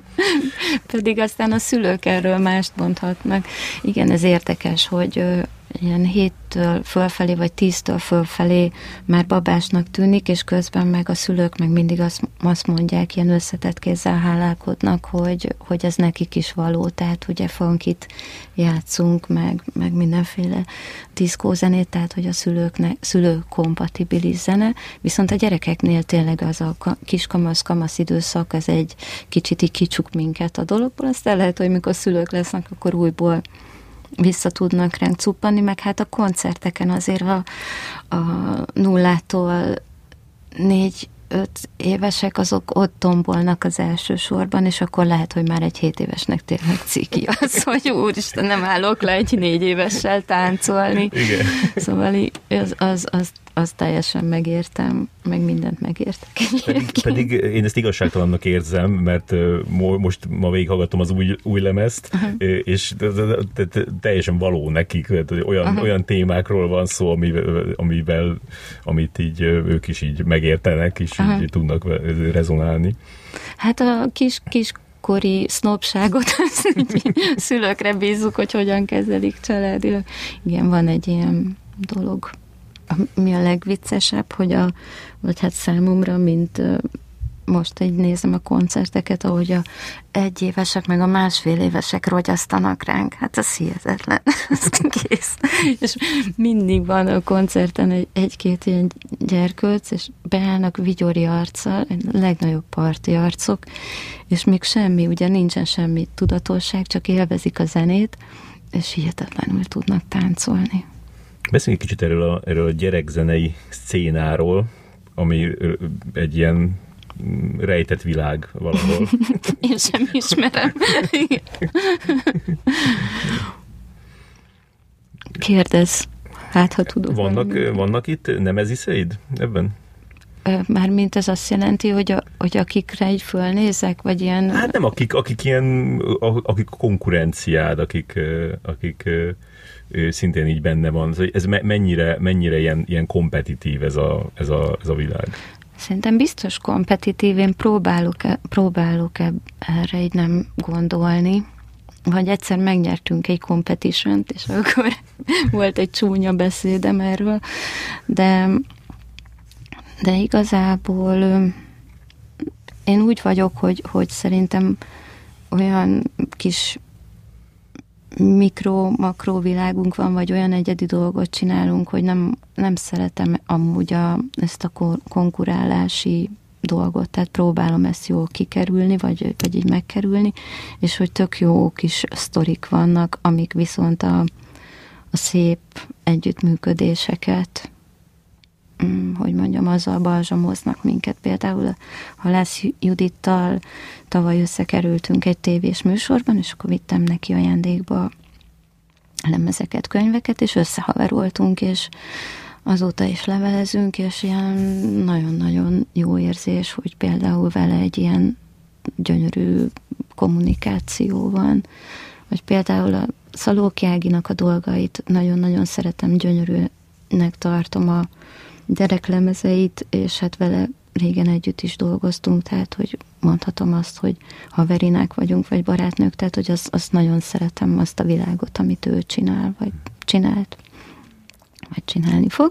Pedig aztán a szülők erről mást mondhatnak. Igen, ez érdekes, hogy ilyen 7-től fölfelé, vagy 10-től fölfelé már babásnak tűnik, és közben meg a szülők meg mindig azt mondják, ilyen összetett kézzel hálálkodnak, hogy ez nekik is való, tehát ugye funkit játszunk, meg mindenféle diszkózenét, tehát hogy a szülő-kompatibilis zene, viszont a gyerekeknél tényleg az a kamasz időszak, az egy kicsit így kicsuk minket a dologból, aztán lehet, hogy mikor szülők lesznek, akkor újból vissza tudnak ránk cuppanni, meg hát a koncerteken azért a 0-tól 4-5 évesek, azok ott tombolnak az első sorban, és akkor lehet, hogy már egy 7 évesnek tényleg ciki az, hogy úristen, nem állok le egy 4 évessel táncolni. Igen. Szóval az teljesen megértem, meg mindent megértek. Pedig én ezt igazságtalannak érzem, mert most ma végighallgattam az új lemezt, és teljesen való nekik, olyan témákról van szó, amit így ők is így megértenek, és így tudnak rezonálni. Hát a kiskori sznobságot szülőkre bízzuk, hogy hogyan kezelik családilag. Igen, van egy ilyen dolog. Mi a legviccesebb, vagy hát számomra, mint most így nézem a koncerteket, ahogy a 1 évesek meg a 1,5 évesek rogyasztanak ránk. Hát ez hihetetlen. Kész. És mindig van a koncerten egy-két ilyen gyerkőc, és beállnak vigyori arccal, a legnagyobb parti arcok, és még semmi, ugye nincsen semmi tudatosság, csak élvezik a zenét, és hihetetlenül tudnak táncolni. Beszéljünk kicsit erről a gyerekzenei szcénáról, ami egy ilyen rejtett világ valahol. Én sem ismerem. Kérdezz, hát ha tudok. Vannak itt nemeziszeid ebben? Mármint ez azt jelenti, hogy akikre így fölnézek, vagy ilyen... Hát nem, akik ilyen, akik konkurenciád, akik szintén így benne van. Ez mennyire ilyen kompetitív ez a világ? Szerintem biztos kompetitív, én próbálok erre így nem gondolni. Vagy egyszer megnyertünk egy competition-t, és akkor volt egy csúnya beszédem erről, de igazából én úgy vagyok, hogy szerintem olyan kis mikro-makro világunk van, vagy olyan egyedi dolgot csinálunk, hogy nem szeretem amúgy ezt a konkurálási dolgot, tehát próbálom ezt jól kikerülni, vagy így megkerülni, és hogy tök jó kis sztorik vannak, amik viszont a szép együttműködéseket, hogy mondjam, azzal balzsamoznak minket. Például ha lesz Judittal tavaly összekerültünk egy tévés műsorban, és akkor vittem neki ajándékba lemezeket, könyveket, és összehaveroltunk, és azóta is levelezünk, és ilyen nagyon-nagyon jó érzés, hogy például vele egy ilyen gyönyörű kommunikáció van. Vagy például a Szalóki Áginak a dolgait nagyon-nagyon szeretem, gyönyörűnek tartom a gyereklemezeit, és hát vele régen együtt is dolgoztunk, tehát hogy mondhatom azt, hogy haverinák vagyunk, vagy barátnők, tehát hogy azt nagyon szeretem, azt a világot, amit ő csinál, vagy csinált, vagy csinálni fog.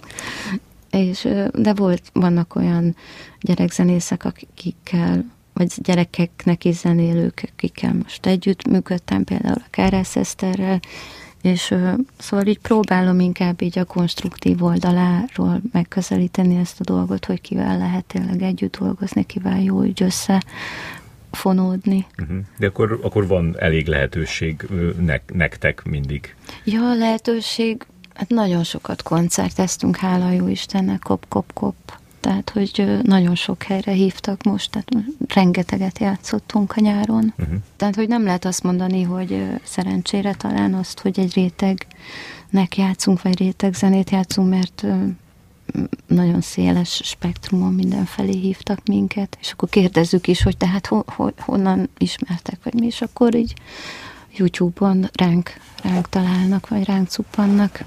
De vannak olyan gyerekzenészek, akikkel, vagy gyerekeknek is zenélők, akikkel most együtt működtem, például a Kárász Eszterrel, és szóval így próbálom inkább így a konstruktív oldaláról megközelíteni ezt a dolgot, hogy kivel lehet tényleg együtt dolgozni, kivel jó így összefonódni. De akkor van elég lehetőség nektek mindig? Ja, lehetőség, hát nagyon sokat koncerteztünk, hála jó Istennek, kop. Tehát, hogy nagyon sok helyre hívtak most, tehát rengeteget játszottunk a nyáron. Tehát, hogy nem lehet azt mondani, hogy szerencsére talán azt, hogy egy rétegnek játszunk, vagy rétegzenét játszunk, mert nagyon széles spektrumon mindenfelé hívtak minket, és akkor kérdezzük is, hogy tehát honnan ismertek, vagy mi, és akkor így YouTube-on ránk találnak, vagy ránk cuppannak.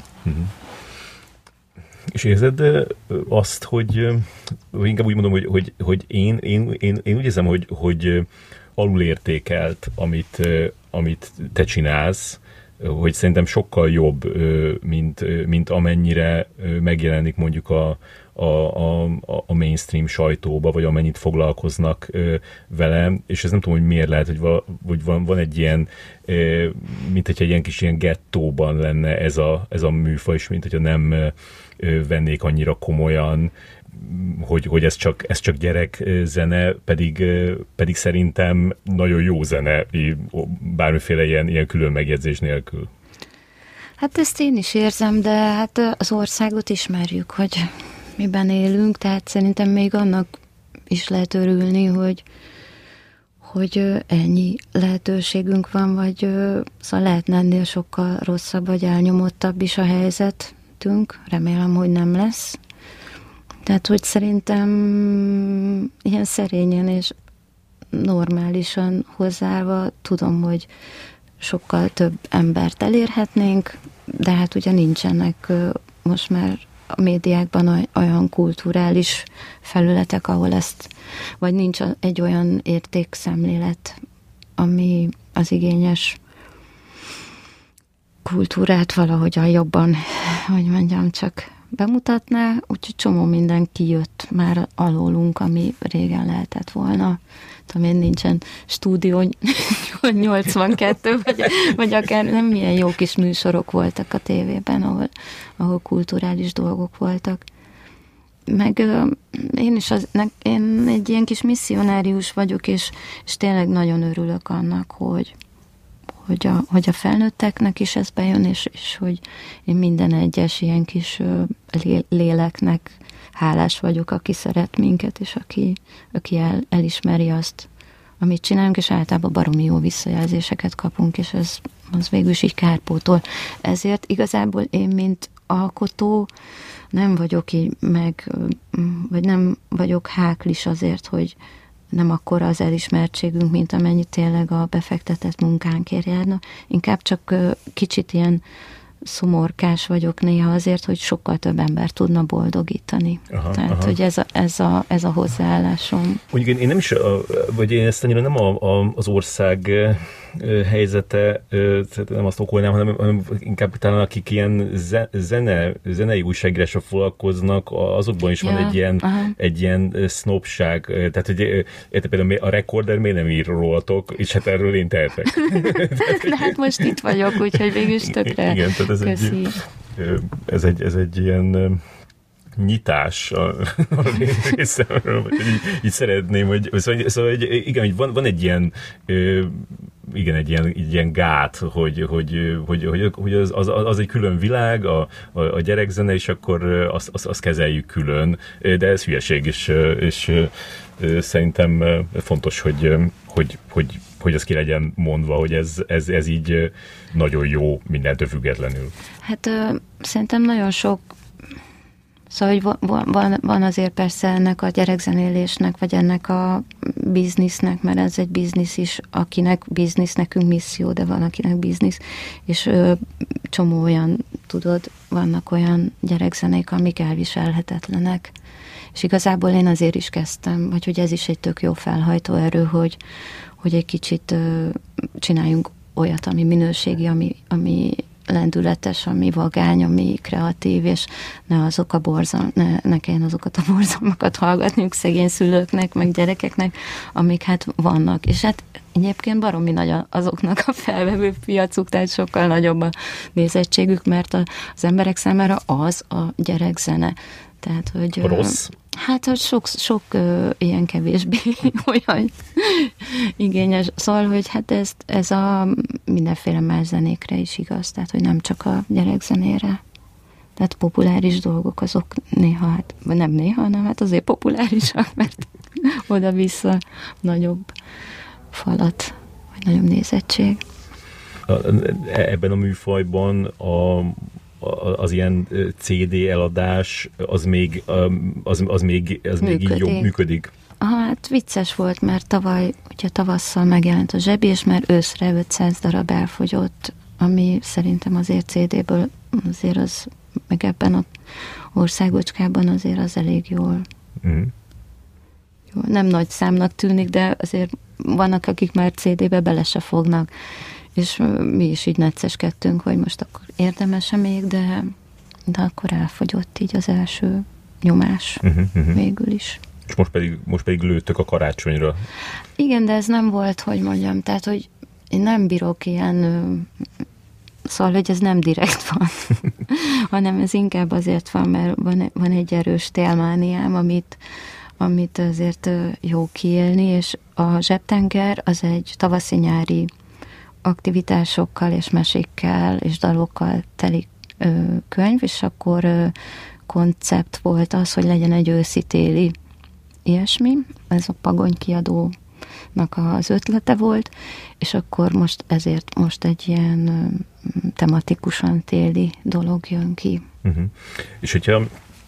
És érzed azt, hogy inkább úgy mondom, hogy én úgy érzem, hogy alulértékelt, amit te csinálsz, hogy szerintem sokkal jobb, mint amennyire megjelenik mondjuk a mainstream sajtóba, vagy amennyit foglalkoznak vele, és ez nem tudom, hogy miért lehet, hogy van egy ilyen, mint hogyha egy ilyen kis ilyen gettóban lenne ez a műfaj, és mint hogyha nem vennék annyira komolyan, hogy ez csak gyerekzene, pedig szerintem nagyon jó zene, bármiféle ilyen külön megjegyzés nélkül. Hát ezt én is érzem, de hát az országot ismerjük, hogy miben élünk, tehát szerintem még annak is lehet örülni, hogy ennyi lehetőségünk van, vagy szóval lehetne ennél sokkal rosszabb, vagy elnyomottabb is a helyzetünk. Remélem, hogy nem lesz. Tehát, hogy szerintem ilyen szerényen és normálisan hozzáállva tudom, hogy sokkal több embert elérhetnénk, de hát ugye nincsenek most már a médiákban olyan kulturális felületek, ahol ezt, vagy nincs egy olyan értékszemlélet, ami az igényes kultúrát valahogyan jobban, hogy mondjam, csak bemutatná, úgyhogy csomó minden kijött már alólunk, ami régen lehetett volna. Tudom én, nincsen stúdió 82, vagy akár nem milyen jó kis műsorok voltak a tévében, ahol kulturális dolgok voltak. Meg én egy ilyen kis misszionárius vagyok, és tényleg nagyon örülök annak, hogy a felnőtteknek is ez bejön, és hogy én minden egyes ilyen kis léleknek hálás vagyok, aki szeret minket, és aki elismeri azt, amit csinálunk, és általában baromi jó visszajelzéseket kapunk, és az végül is így kárpótol. Ezért igazából én, mint alkotó, nem vagyok így vagy nem vagyok háklis azért, hogy nem akkora az elismertségünk, mint amennyi tényleg a befektetett munkánkért járna. Inkább csak kicsit ilyen szomorkás vagyok néha azért, hogy sokkal több ember tudna boldogítani. Tehát, hogy ez a hozzáállásom. Mondjuk én nem is, vagy én ezt annyira nem az ország helyzete, nem azt okolnám, hanem inkább talán akik ilyen zenei újságírásra foglalkoznak, azokban is van egy ilyen sznobság. Tehát, hogy például a Recorder miért nem ír rólatok, és hát erről én tehetek. De hát most itt vagyok, úgyhogy végülis tökre igen, tehát ez egy ilyen nyitás a részemről, vagy így szeretném, hogy szóval igen, hogy van egy ilyen egy ilyen gát, hogy az egy külön világ, a gyerekzene, és akkor azt kezeljük külön, de ez hülyeség, és szerintem fontos, hogy az ki legyen mondva, hogy ez így nagyon jó mindentől függetlenül. Hát szerintem nagyon sok, szóval, hogy van azért persze ennek a gyerekzenélésnek, vagy ennek a biznisznek, mert ez egy biznisz is, akinek biznisz, nekünk misszió, de van akinek biznisz, és csomó olyan, tudod, vannak olyan gyerekzenék, amik elviselhetetlenek. És igazából én azért is kezdtem, vagy hogy ez is egy tök jó felhajtó erő, hogy egy kicsit csináljunk olyat, ami minőségi, ami lendületes, ami vagány, ami kreatív, és ne kelljen azokat a borzalmakat hallgatniuk szegény szülőknek, meg gyerekeknek, amik hát vannak. És hát egyébként baromi nagy azoknak a felvevő piacuk, tehát sokkal nagyobb a nézettségük, mert az emberek számára az a gyerekzene. Tehát, hogy rossz? Hát, hogy sok ilyen kevésbé olyan igényes. Szóval, hogy hát ez a mindenféle más zenékre is igaz, tehát, hogy nem csak a gyerekzenére. Tehát populáris dolgok azok néha, hát, vagy nem néha, hanem hát azért populárisak, mert oda-vissza nagyobb falat, vagy nagyobb nézettség. Ebben a műfajban az ilyen CD eladás az még így jobb működik. Hát vicces volt, mert ugye tavasszal megjelent a Zsebi, és már őszre 500 darab elfogyott, ami szerintem azért CD-ből azért az, meg ebben az országocskában azért az elég jól. Nem nagy számnak tűnik, de azért vannak, akik már CD-be bele se fognak. és mi is így necceskedtünk, hogy most akkor érdemes-e még, de akkor elfogyott így az első nyomás végül is. És most pedig lőttök a karácsonyra. Igen, de ez nem volt, hogy mondjam, tehát, hogy én nem bírok ilyen, szóval, hogy ez nem direkt van, hanem ez inkább azért van, mert van egy erős télmániám, amit azért jó kiélni, és a Zsebtenger az egy tavaszi-nyári aktivitásokkal és mesékkel és dalokkal teli könyv, és akkor koncept volt az, hogy legyen egy őszi-téli ilyesmi. Ez a Pagony kiadónak az ötlete volt, és akkor most egy ilyen tematikusan téli dolog jön ki. És hogyha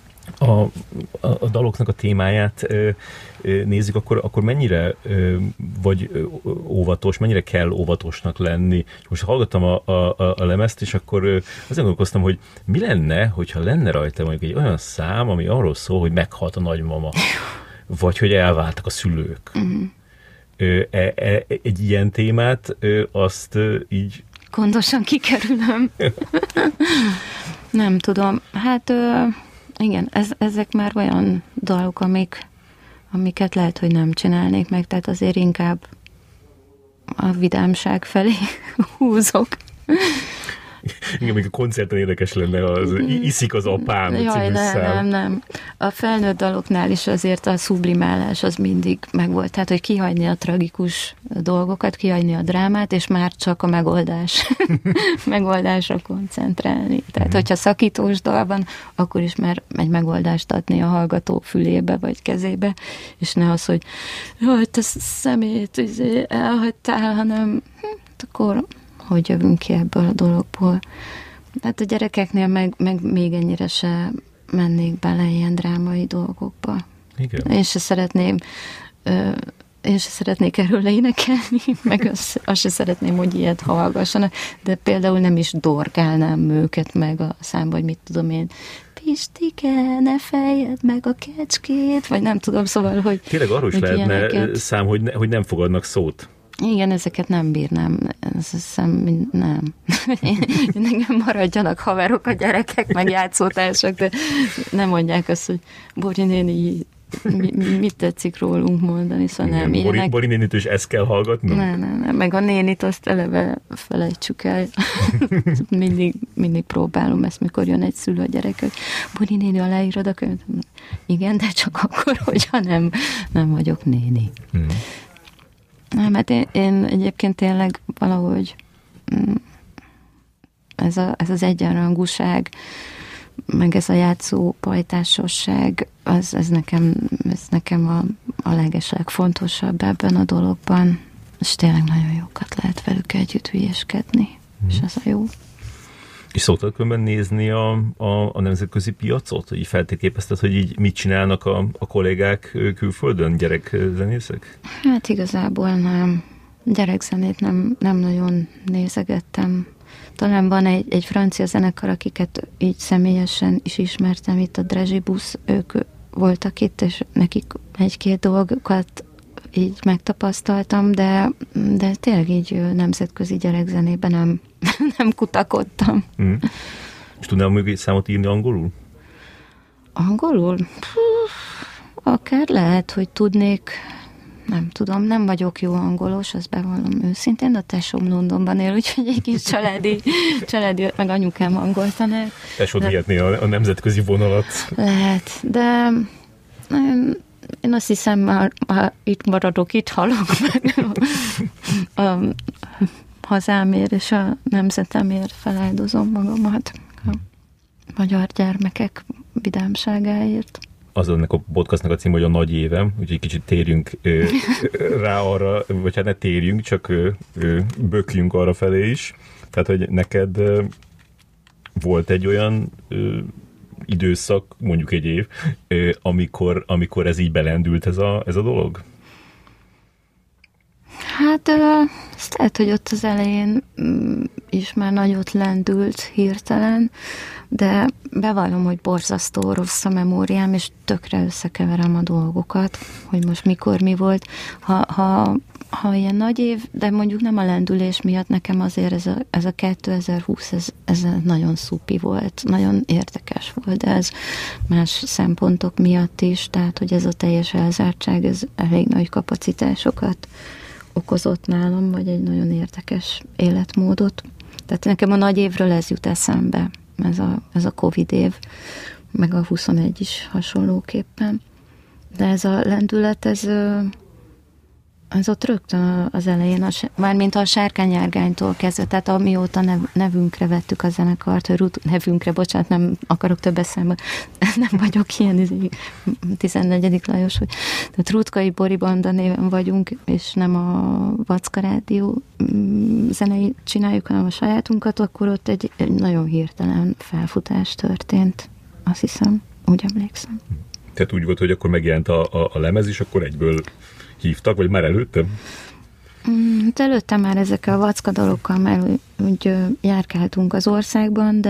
a daloknak a témáját nézzük, akkor mennyire vagy óvatos, mennyire kell óvatosnak lenni. Most hallgattam a lemezt, és akkor azért gondolkoztam, hogy mi lenne, hogyha lenne rajta mondjuk egy olyan szám, ami arról szól, hogy meghalt a nagymama, vagy hogy elváltak a szülők. Egy ilyen témát azt így... Gondosan kikerülöm. Nem tudom. Hát... Igen, ezek már olyan dalok, amiket lehet, hogy nem csinálnék meg, tehát azért inkább a vidámság felé húzok. Igen, még a koncerten érdekes lenne az Iszik az apám című szám. Nem. A felnőtt daloknál is azért a sublimálás az mindig megvolt. Tehát, hogy kihagyni a tragikus dolgokat, kihagyni a drámát, és már csak a megoldásra koncentrálni. Tehát, hogyha szakítós dal van, akkor is már egy megoldást adni a hallgató fülébe vagy kezébe, és ne az, hogy jaj, te szemét elhagytál, hanem akkor hogy jövünk ki ebből a dologból. Hát a gyerekeknél meg még ennyire se mennék bele ilyen drámai dolgokba. Igen. Én se szeretnék erről énekelni, meg azt se szeretném, hogy ilyet hallgassanak, de például nem is dorgálnám őket meg a számba, hogy mit tudom én, Pistike, ne fejed meg a kecskét, vagy nem tudom, szóval, hogy... Tényleg arról is lehetne szám, hogy nem fogadnak szót. Igen, ezeket nem bírnám. Nem. Nekem maradjanak haverok a gyerekek, meg játszótársak, de nem mondják azt, hogy Bori néni, mit tetszik rólunk mondani, szóval nem. Bori nénit is ezt kell hallgatni? Nem. Meg a nénit azt eleve felejtsük el. mindig próbálom ezt, mikor jön egy szülő a gyerek, hogy Bori néni, aláírod a könyvet? Igen, de csak akkor, hogyha nem vagyok néni. Nem, hát én egyébként tényleg valahogy ez az egyenrangúság, meg ez a játszó pajtásosság, ez nekem a legeslegfontosabb ebben a dologban, és tényleg nagyon jókat lehet velük együtt hülyeskedni, és ez a jó. És szoktad különben nézni a nemzetközi piacot? Így feltérképezted, hogy így mit csinálnak a kollégák külföldön, gyerekzenészek? Hát igazából nem. Gyerekzenét nem nagyon nézegettem. Talán van egy francia zenekar, akiket így személyesen is ismertem, itt a Drezsibus, ők voltak itt, és nekik egy-két dolgokat így megtapasztaltam, de tényleg így nemzetközi gyerekzenében nem kutakodtam. És tudnál még egy számot írni angolul? Angolul? Akár lehet, hogy tudnék. Nem tudom, nem vagyok jó angolos, azt bevallom őszintén, a tesóm Londonban él, úgyhogy egy kis családi meg anyukám angol tanár. Tesód vihetné a nemzetközi vonalat. Lehet, de én azt hiszem, már itt maradok, itt halok meg a hazámért és a nemzetemért feláldozom magamat a magyar gyermekek vidámságáért. Az ennek a podcastnak a cím, hogy a nagy évem, úgyhogy kicsit térjünk rá arra, vagy hát ne térjünk, csak bökjünk arra felé is. Tehát, hogy neked volt egy olyan időszak, mondjuk egy év, amikor ez így belendült ez a dolog? Hát ezt lehet, hogy ott az elején is már nagyot lendült hirtelen, de bevallom, hogy borzasztó rossz a memóriám, és tökre összekeverem a dolgokat, hogy most mikor mi volt. Ha ilyen nagy év, de mondjuk nem a lendülés miatt, nekem azért ez a 2020, ez nagyon szupi volt, nagyon érdekes volt, de ez más szempontok miatt is, tehát hogy ez a teljes elzártság, ez elég nagy kapacitásokat okozott nálam, vagy egy nagyon érdekes életmódot. Tehát nekem a nagy évről ez jut eszembe, ez a Covid év, meg a 21 is hasonlóképpen. De ez a lendület, ez ott rögtön az elején, mármint a Sárkány-Járgánytól kezdve, tehát amióta nevünkre vettük a zenekart, nevünkre, bocsánat, nem akarok több eszembe, nem vagyok ilyen 14. Lajos, hogy tehát Rutkai Bori Banda néven vagyunk, és nem a Vacka Rádió zenei csináljuk, hanem a sajátunkat, akkor ott egy nagyon hirtelen felfutás történt, azt hiszem, úgy emlékszem. Tehát úgy volt, hogy akkor megjelent a lemez, és akkor egyből hívtak, vagy már előtte? Hát előtte már ezekkel a vacka dalokkal már úgy járkáltunk az országban,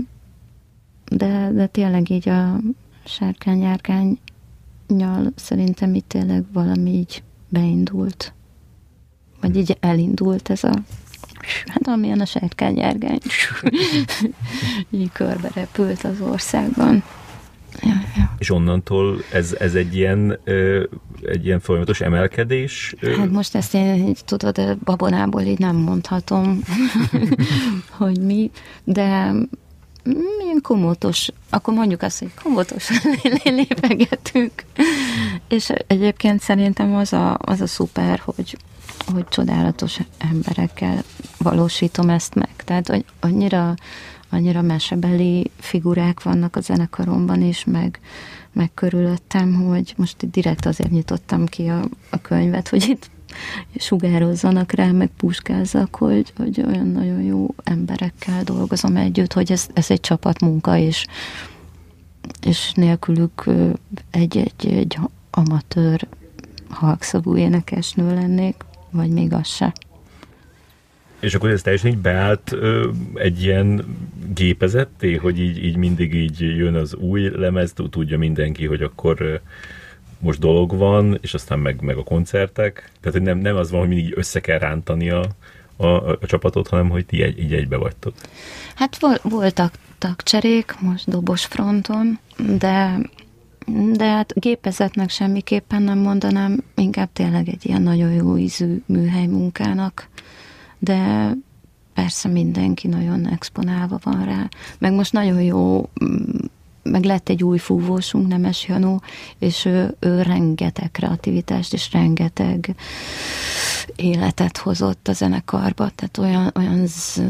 de tényleg így a Sárkány-Járgánnyal szerintem itt tényleg valami így beindult. Vagy így elindult ez a hát amilyen a Sárkány-Járgány így körbe repült az országban. Ja. És onnantól ez egy ilyen folyamatos emelkedés? Hát most ezt én így, tudod, babonából így nem mondhatom, hogy mi, de milyen komótos, akkor mondjuk azt, hogy komótos lépegetünk. És egyébként szerintem az a szuper, hogy csodálatos emberekkel valósítom ezt meg. Tehát, hogy annyira mesebeli figurák vannak a zenekaromban is, meg körülöttem, hogy most itt direkt azért nyitottam ki a könyvet, hogy itt sugározzanak rá, meg puskázzak, hogy olyan nagyon jó emberekkel dolgozom együtt, hogy ez egy csapatmunka, és nélkülük egy amatőr halkszavú énekesnő lennék, vagy még az se. És akkor ez teljesen így beállt egy ilyen gépezetté, hogy így mindig így jön az új lemez, tudja mindenki, hogy akkor most dolog van, és aztán meg a koncertek. Tehát, hogy nem az van, hogy mindig össze kell rántani a csapatot, hanem hogy ti így egybe vagytok. Hát voltak tagcserék most dobos fronton, de hát gépezetnek semmiképpen nem mondanám, inkább tényleg egy ilyen nagyon jó ízű műhelymunkának, de persze mindenki nagyon exponálva van rá. Meg most nagyon jó, meg lett egy új fúvósunk, Nemes Janó, és ő rengeteg kreativitást és rengeteg életet hozott a zenekarba, tehát olyan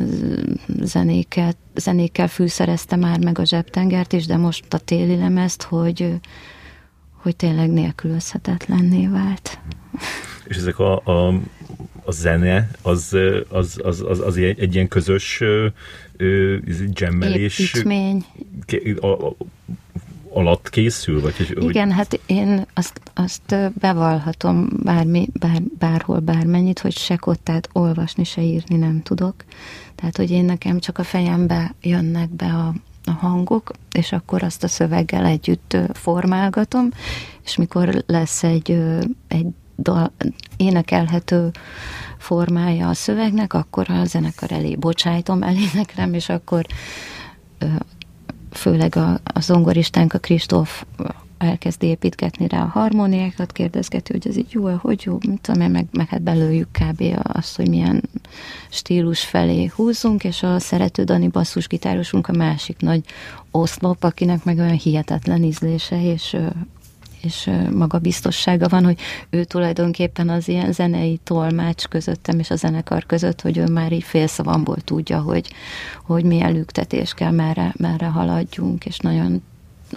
zenékkel fűszerezte már meg a Zsebtengert is, de most a téli lemezt, hogy tényleg nélkülözhetetlenné vált. És ezek a zene, az egy ilyen közös jammelés építmény alatt készül? Vagy, igen, hát én azt bevallhatom bárhol, bármennyit, hogy se kottát olvasni, se írni nem tudok. Tehát, hogy én nekem csak a fejembe jönnek be a hangok, és akkor azt a szöveggel együtt formálgatom, és mikor lesz egy énekelhető formája a szövegnek, akkor a zenekar elé bocsájtom, eléneklem, és akkor főleg a zongoristánk, a Kristóf elkezd építgetni rá a harmóniákat, kérdezgeti, hogy ez így jó, hogy jó, mit tudom én, meg hát belőjük kb. Azt, hogy milyen stílus felé húzzunk, és a Szerető Dani basszusgitárosunk a másik nagy oszlop, akinek meg olyan hihetetlen ízlése, és magabiztossága van, hogy ő tulajdonképpen az ilyen zenei tolmács közöttem és a zenekar között, hogy ő már így félszavamból tudja, hogy milyen lüktetés kell, merre haladjunk, és nagyon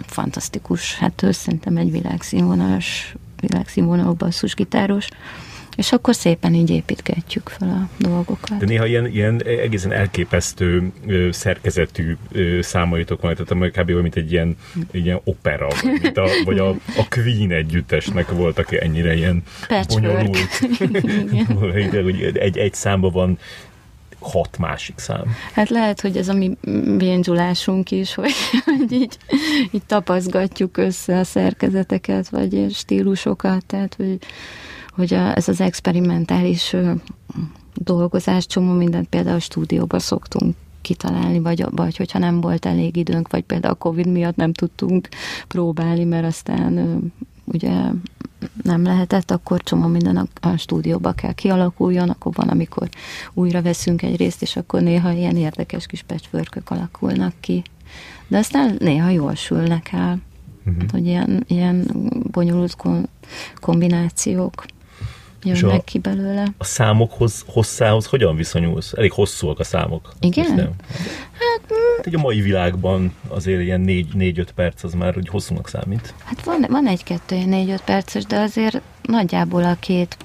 fantasztikus, hát ő szerintem egy világszínvonalú basszusgitáros, És akkor szépen így építgetjük fel a dolgokat. De néha ilyen egészen elképesztő szerkezetű számaitok van, tehát kb. Olyan, mint egy ilyen opera, vagy a Queen együttesnek voltak ennyire ilyen bonyolult. Hogy egy számban van 6 másik szám. Hát lehet, hogy ez a mi bénzsulásunk is, hogy így tapaszgatjuk össze a szerkezeteket, vagy stílusokat, tehát hogy ez az experimentális dolgozás, csomó mindent például a stúdióban szoktunk kitalálni, vagy hogyha nem volt elég időnk, vagy például a Covid miatt nem tudtunk próbálni, mert aztán ugye nem lehetett, akkor csomó minden a stúdióba kell kialakuljon, akkor van, amikor újra veszünk egy részt, és akkor néha ilyen érdekes kis patchworkök alakulnak ki. De aztán néha jól sülnek el, hogy ilyen bonyolult kombinációk jönnek ki belőle. A számok hosszához hogyan viszonyulsz? Elég hosszúak a számok. Igen? Hát a mai világban azért ilyen 4-5 perc az már úgy hosszúnak számít. Hát van egy-kettő 4-5 perces, de azért nagyjából a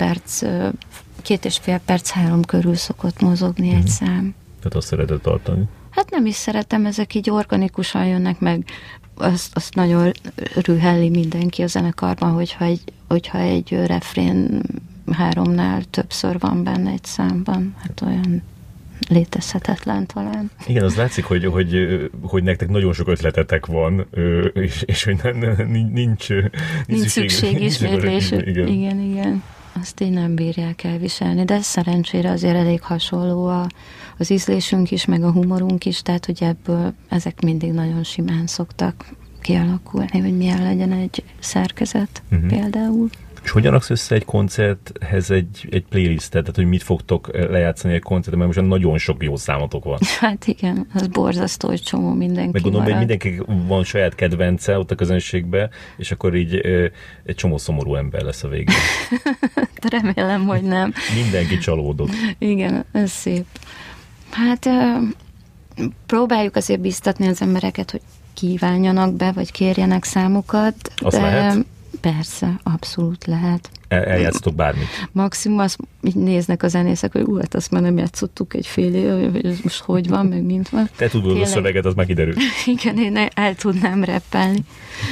2,5 perc 3 körül szokott mozogni egy szám. Tehát azt szereted tartani? Hát nem is szeretem, ezek így organikusan jönnek meg. Azt nagyon rühelli mindenki a zenekarban, hogyha egy refrén 3-nál többször van benne egy számban. Hát olyan létezhetetlen talán. Igen, az látszik, hogy nektek nagyon sok ötletetek van, és hogy nincs szükség ismétlésre. Igen. Azt így nem bírják elviselni, de szerencsére azért elég hasonló az ízlésünk is, meg a humorunk is, tehát hogy ebből ezek mindig nagyon simán szoktak kialakulni, hogy milyen legyen egy szerkezet például. És hogyan raksz össze egy koncerthez egy playlistet, tehát hogy mit fogtok lejátszani egy koncerten, mert most nagyon sok jó számotok van. Hát igen, az borzasztó, hogy csomó mindenki meg gondolom, hogy mindenki van saját kedvence ott a közönségben, és akkor így egy csomó szomorú ember lesz a végén. De remélem, hogy nem. Mindenki csalódott. Igen, ez szép. Hát próbáljuk azért biztatni az embereket, hogy kívánjanak be, vagy kérjenek számokat. Azt lehet? Persze, abszolút lehet. Eljátszottok bármit? Maximum azt így néznek a zenészek, hogy hát azt már nem játszottuk egy fél év, hogy ez most hogy van, meg mint van. Te tudod tényleg, a szöveget, az már kiderült. Igen, én el tudnám rappelni.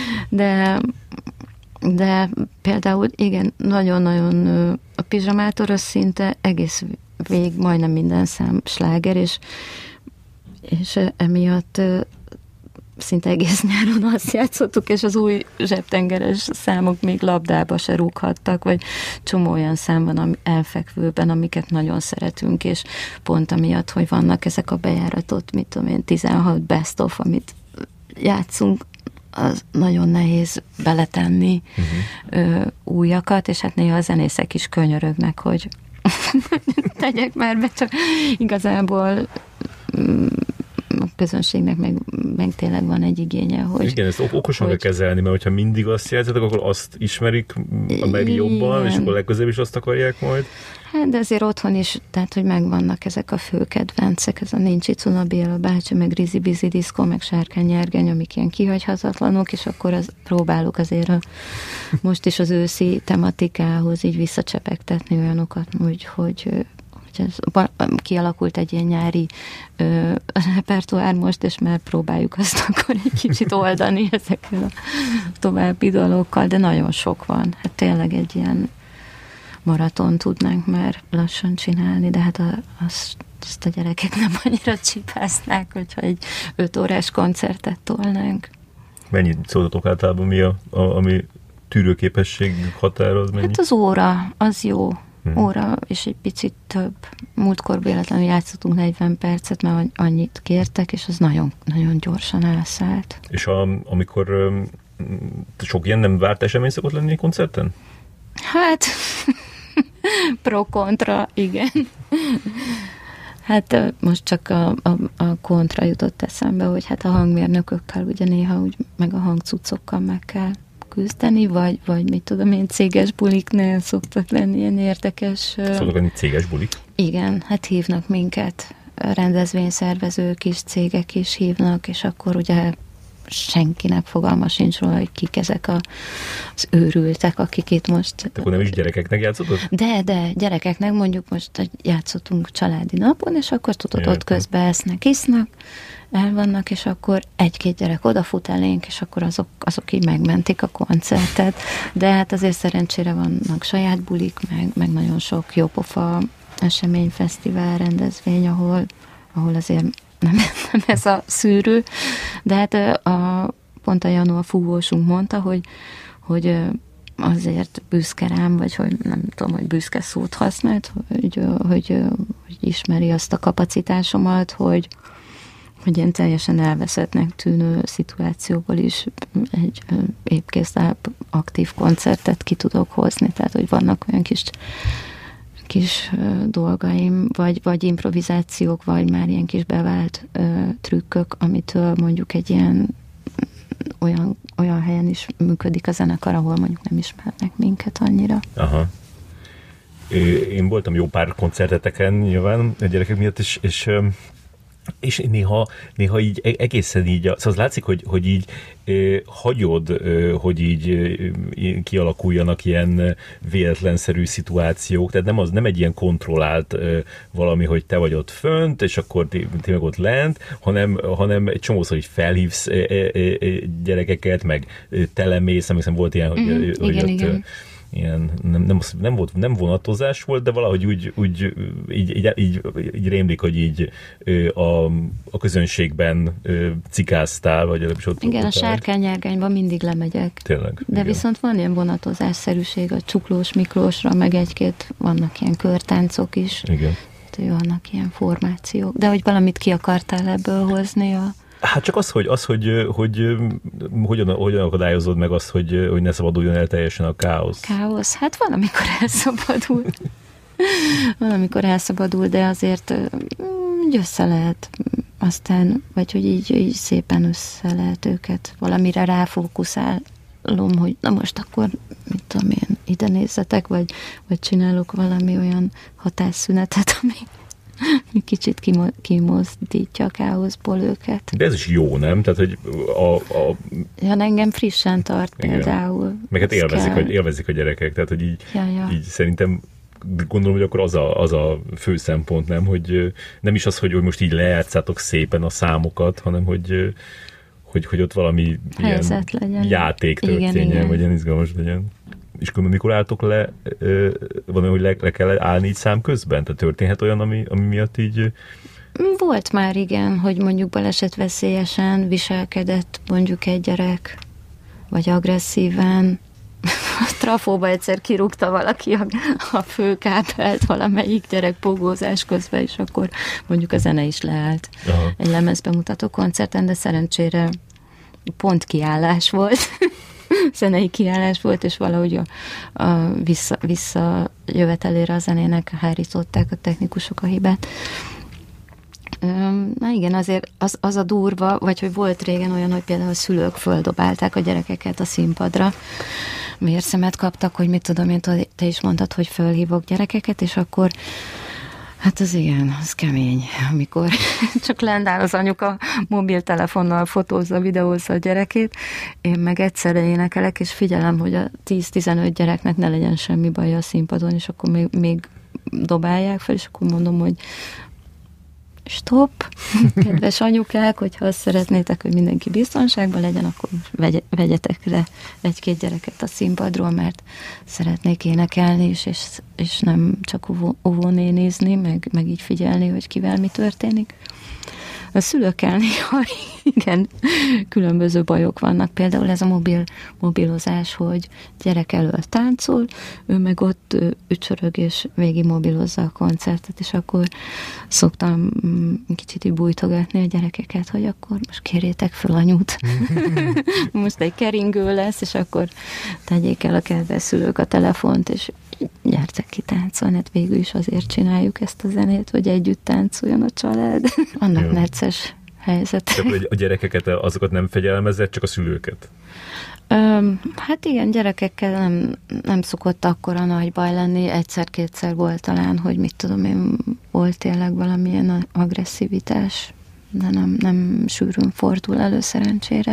De például igen, nagyon-nagyon a Pizsamátor az szinte egész végig majdnem minden szám sláger, és emiatt szinte egész nyáron azt játszottuk, és az új zsebtengeres számok még labdába se rúghattak, vagy csomó olyan szám van elfekvőben, amiket nagyon szeretünk, és pont amiatt, hogy vannak ezek a bejáratott, 16 best of, amit játszunk, az nagyon nehéz beletenni újakat, és hát néha a zenészek is könyörögnek, hogy tegyek már be, csak igazából a közönségnek meg tényleg van egy igénye, hogy... Igen, ezt okosan kell kezelni, mert hogyha mindig azt játszhatok, akkor azt ismerik meg jobban, és akkor legközelebb is azt akarják majd. Hát, de azért otthon is, tehát, hogy megvannak ezek a fő kedvencek, ez a Nincs itt Cuna Béla bácsi, meg Rizi Bizi Diszkó, meg Sárkány Nyergeny, amik ilyen kihagyhatatlanok, és akkor próbálok azért most is az őszi tematikához így visszacsepegtetni olyanokat, hogy kialakult egy ilyen nyári repertoár most, és már próbáljuk azt akkor egy kicsit oldani ezekkel a további dalokkal, de nagyon sok van. Hát tényleg egy ilyen maraton tudnánk már lassan csinálni, de hát azt a gyerekek nem annyira csipásznák, hogyha egy 5 órás koncertet tolnánk. Mennyit szóltatok általában, ami tűrőképesség határoz? Mennyi? Hát az óra, az jó. Óra, és egy picit több. Múltkor véletlenül játszottunk 40 percet, mert annyit kértek, és az nagyon, nagyon gyorsan elszállt. És amikor sok ilyen nem várt esemény szokott lenni egy koncerten? Hát, pro-kontra, igen. Hát most csak a kontra jutott eszembe, hogy hát a hangmérnökökkel ugye néha úgy, meg a hangcuccokkal meg kell küzdeni, vagy mit tudom én, céges buliknél szoktak lenni ilyen érdekes... Szoktak lenni céges bulik? Igen, hát hívnak minket, rendezvényszervezők is, cégek is hívnak, és akkor ugye senkinek fogalma sincs róla, hogy kik ezek az őrültek, akik itt most... Te akkor nem is gyerekeknek játszottad? De, gyerekeknek mondjuk most játszottunk családi napon, és akkor tudod, ott közben esznek, isznak, el vannak, és akkor egy-két gyerek odafut elénk, és akkor azok így megmentik a koncertet. De hát azért szerencsére vannak saját bulik, meg nagyon sok jópofa esemény, fesztivál, rendezvény, ahol azért nem ez a szűrő. De hát pont a Janu, a fúvósunk mondta, hogy azért büszke rám, vagy hogy nem tudom, hogy büszke szót használt, hogy ismeri azt a kapacitásomat, hogy én teljesen elveszettnek tűnő szituációból is egy épkészláb aktív koncertet ki tudok hozni. Tehát, hogy vannak olyan kis dolgaim, vagy improvizációk, vagy már ilyen kis bevált trükkök, amitől mondjuk egy ilyen olyan helyen is működik a zenekar, ahol mondjuk nem ismernek minket annyira. Aha. Én voltam jó pár koncerteteken nyilván a gyerekek miatt, és néha így egészen így, szóval az látszik, hogy így hagyod, hogy így kialakuljanak ilyen véletlenszerű szituációk, tehát nem egy ilyen kontrollált valami, hogy te vagy ott fönt, és akkor ti meg ott lent, hanem egy csomószor így felhívsz gyerekeket, meg telemész, emlékszem volt ilyen, hogy igen. Ilyen, nem vonatozás volt, de valahogy így rémlik, hogy így a közönségben cikáztál, vagy is ott. Igen, a Sárkány-Nyárgányban mindig lemegyek. Tényleg. De igen. Viszont van ilyen vonatozásszerűség a Csuklós Miklósra, meg vannak ilyen körtáncok is. Igen. Vannak ilyen formációk. De hogy valamit ki akartál ebből hozni Hát csak hogy hogyan akadályozod meg azt, hogy ne szabaduljon el teljesen a káosz? Káosz? Hát van, amikor elszabadul. Van, amikor elszabadul, de azért össze lehet aztán, vagy hogy így szépen össze lehet őket valamire ráfókuszálom, hogy na most akkor, mit tudom én, ide nézzetek, vagy csinálok valami olyan hatásszünetet, ami kicsit kimozdítja a káoszból őket. De ez is jó, nem? Tehát, hogy Ja, engem frissen tart például. Meg hát élvezik a gyerekek, tehát, hogy így szerintem gondolom, hogy akkor az a fő szempont, nem? Hogy nem is az, hogy most így lejátszátok szépen a számokat, hanem hogy ott valami helyzet ilyen legyen. Játék történjen, vagy ilyen izgalmas legyen. És mikor álltok le, van olyan, hogy le kell állni így szám közben? Tehát történhet olyan, ami miatt így... Volt már, igen, hogy mondjuk balesetveszélyesen viselkedett mondjuk egy gyerek, vagy agresszíven. A trafóba egyszer kirúgta valaki a főkábelt valamelyik gyerek pogózás közben, és akkor mondjuk a zene is leállt. Aha. Egy lemezbemutató koncerten, de szerencsére pont kiállás volt. Zenei kiállás volt, és valahogy a visszajövetelére a zenének hárították a technikusok a hibát. Na igen, azért az a durva, vagy hogy volt régen olyan, hogy például a szülők földobálták a gyerekeket a színpadra, vérszemet kaptak, hogy mit tudom én, te is mondtad, hogy fölhívok gyerekeket, és akkor hát az igen, az kemény, amikor csak lent áll az anyuka mobiltelefonnal fotózza, videózza a gyerekét, én meg egyszerre énekelek, és figyelem, hogy a 10-15 gyereknek ne legyen semmi baj a színpadon, és akkor még dobálják fel, és akkor mondom, hogy stop, kedves anyukák, hogyha azt szeretnétek, hogy mindenki biztonságban legyen, akkor vegyetek le egy-két gyereket a színpadról, mert szeretnék énekelni is, és nem csak óvónénizni, meg így figyelni, hogy kivel mi történik. A szülőkkel néha igen, különböző bajok vannak. Például ez a mobilozás, hogy gyerek elől táncol, ő meg ott ücsörög és végig mobilozza a koncertet, és akkor szoktam kicsit így bújtogatni a gyerekeket, hogy akkor most kérjétek föl anyút. Most egy keringő lesz, és akkor tegyék el a kedves szülők a telefont, és gyertek ki táncolni, hát végül is azért csináljuk ezt a zenét, hogy együtt táncoljon a család. Annak necces helyzet. Tehát a gyerekeket, azokat nem fegyelmezett, csak a szülőket? Hát igen, gyerekekkel nem szokott akkora nagy baj lenni. Egyszer-kétszer volt talán, hogy mit tudom én, volt tényleg valamilyen agresszivitás, de nem sűrűn fordul elő szerencsére.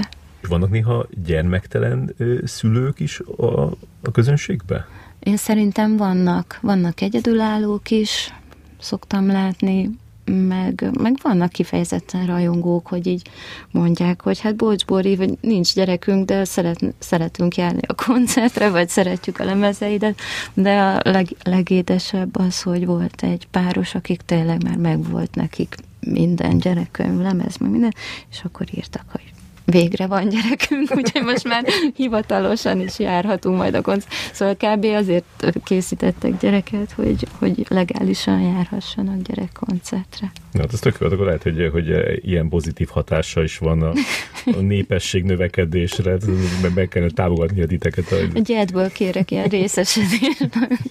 Vannak néha gyermektelen szülők is a közönségben? Én szerintem vannak egyedülállók is, szoktam látni, meg vannak kifejezetten rajongók, hogy így mondják, hogy hát bocs, Bori, vagy nincs gyerekünk, de szeretünk járni a koncertre, vagy szeretjük a lemezeidet, de a legédesebb az, hogy volt egy páros, akik tényleg már megvolt nekik minden gyerekkönyv, lemez, meg minden, és akkor írtak, hogy végre van gyerekünk, úgyhogy most már hivatalosan is járhatunk majd a koncert. Szóval kb. Azért készítettek gyereket, hogy legálisan járhassanak gyerekkoncertre. Na, hát ez tök jó, akkor lehet, hogy ilyen pozitív hatása is van a népesség növekedésre, meg kellene támogatni a titeket. A gyedből kérek ilyen részesedést,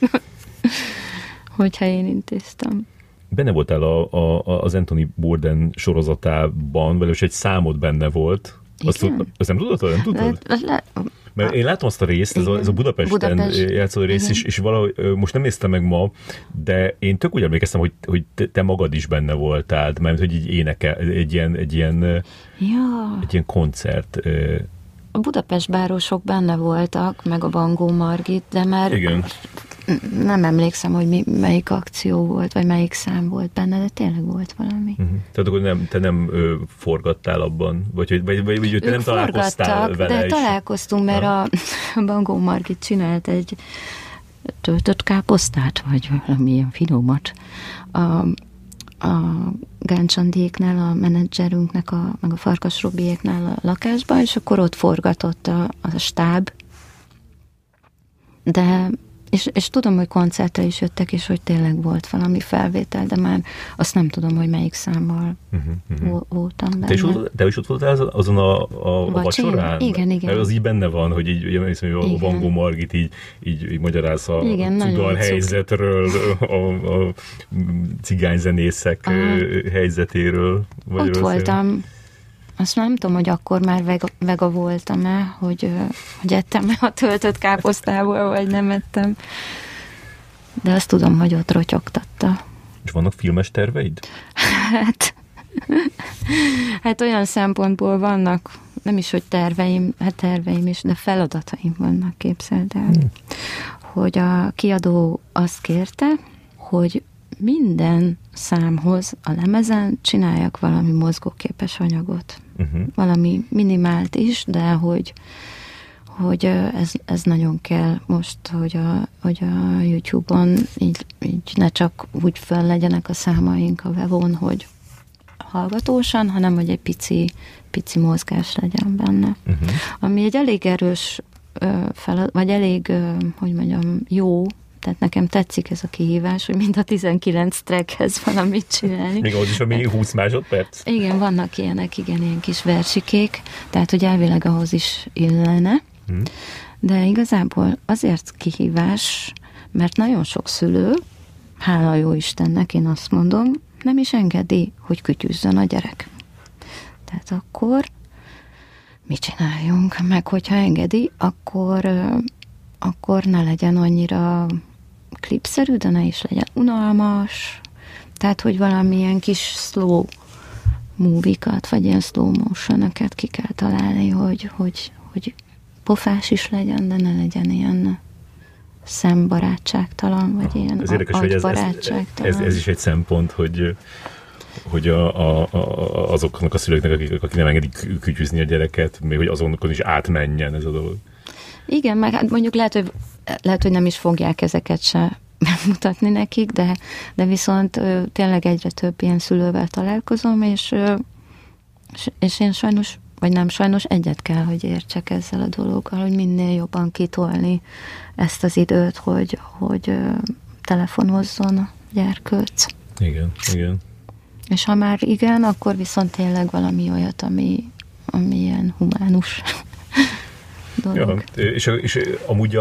hogyha én intéztem. Benne voltál az Anthony Bourdain sorozatában, vagy egy számod benne volt. Azt nem tudod? Nem tudod? Mert én látom azt a részt, ez a Budapesten játszó rész is, és valahogy most nem néztem meg ma, de én tök úgy emlékeztem, hogy te magad is benne voltál, mert hogy így énekel, egy ilyen koncert. A Budapest bárosok benne voltak, meg a Bangó Margit, de már nem emlékszem, hogy melyik akció volt, vagy melyik szám volt benne, de tényleg volt valami. Tehát akkor te nem forgattál abban? Vagy te nem találkoztál vele de is? Találkoztunk, mert a Bangó Margit csinált egy töltött káposztát, vagy valamilyen finomat a Gáncsandiéknál, a menedzserünknek, meg a Farkas Robiéknál a lakásban, és akkor ott forgatott a stáb. De és tudom, hogy koncertre is jöttek, és hogy tényleg volt valami felvétel, de már azt nem tudom, hogy melyik számmal voltam benne. Te is ott voltál azon a vacsorán? Igen. Mert az így benne van, hogy így a Bangó Margit így magyaráz a cudar helyzetről, a cigányzenészek helyzetéről. Ott voltam. Azt nem tudom, hogy akkor már vega voltam-e, hogy ettem a töltött káposztából, vagy nem ettem. De azt tudom, hogy ott rotyogtatta. És vannak filmes terveid? Hát olyan szempontból vannak, nem is, hogy terveim is, de feladataim vannak, képzeld el. Hogy a kiadó azt kérte, hogy minden számhoz a lemezen csináljak valami mozgóképes anyagot. Valami minimált is, de hogy ez nagyon kell most, hogy a YouTube-on így ne csak úgy föl legyenek a számaink a webon, hogy hallgatósan, hanem hogy egy pici mozgás legyen benne. Ami egy elég erős vagy elég, hogy mondjam, jó. Tehát nekem tetszik ez a kihívás, hogy mind a 19 trackhez valamit csinálni. Még az is, ami 20 másodperc? Igen, vannak ilyenek, ilyen kis versikék, tehát hogy elvileg ahhoz is illene. De igazából azért kihívás, mert nagyon sok szülő, hála jó Istennek, én azt mondom, nem is engedi, hogy kütyüzzön a gyerek. Tehát akkor mit csináljunk? Meg hogyha engedi, akkor ne legyen annyira klipszerű, de ne is legyen unalmas. Tehát, hogy valamilyen kis slow movie-kat, vagy ilyen slow motion-öket ki kell találni, hogy pofás is legyen, de ne legyen ilyen szembarátságtalan, vagy ilyen agybarátságtalan. Ez is egy szempont, hogy azoknak a szülőknek, akik nem engedik kütyüzni a gyereket, még hogy azonokon is átmenjen ez a dolog. Igen, meg hát mondjuk lehet, hogy nem is fogják ezeket se megmutatni nekik, de viszont tényleg egyre több ilyen szülővel találkozom, és én sajnos, vagy nem sajnos, egyet kell, hogy értsek ezzel a dologgal, hogy minél jobban kitolni ezt az időt, hogy telefonozzon a gyerkőc. Igen. És ha már igen, akkor viszont tényleg valami olyat, ami ilyen humánus dolog. Ja, és amúgy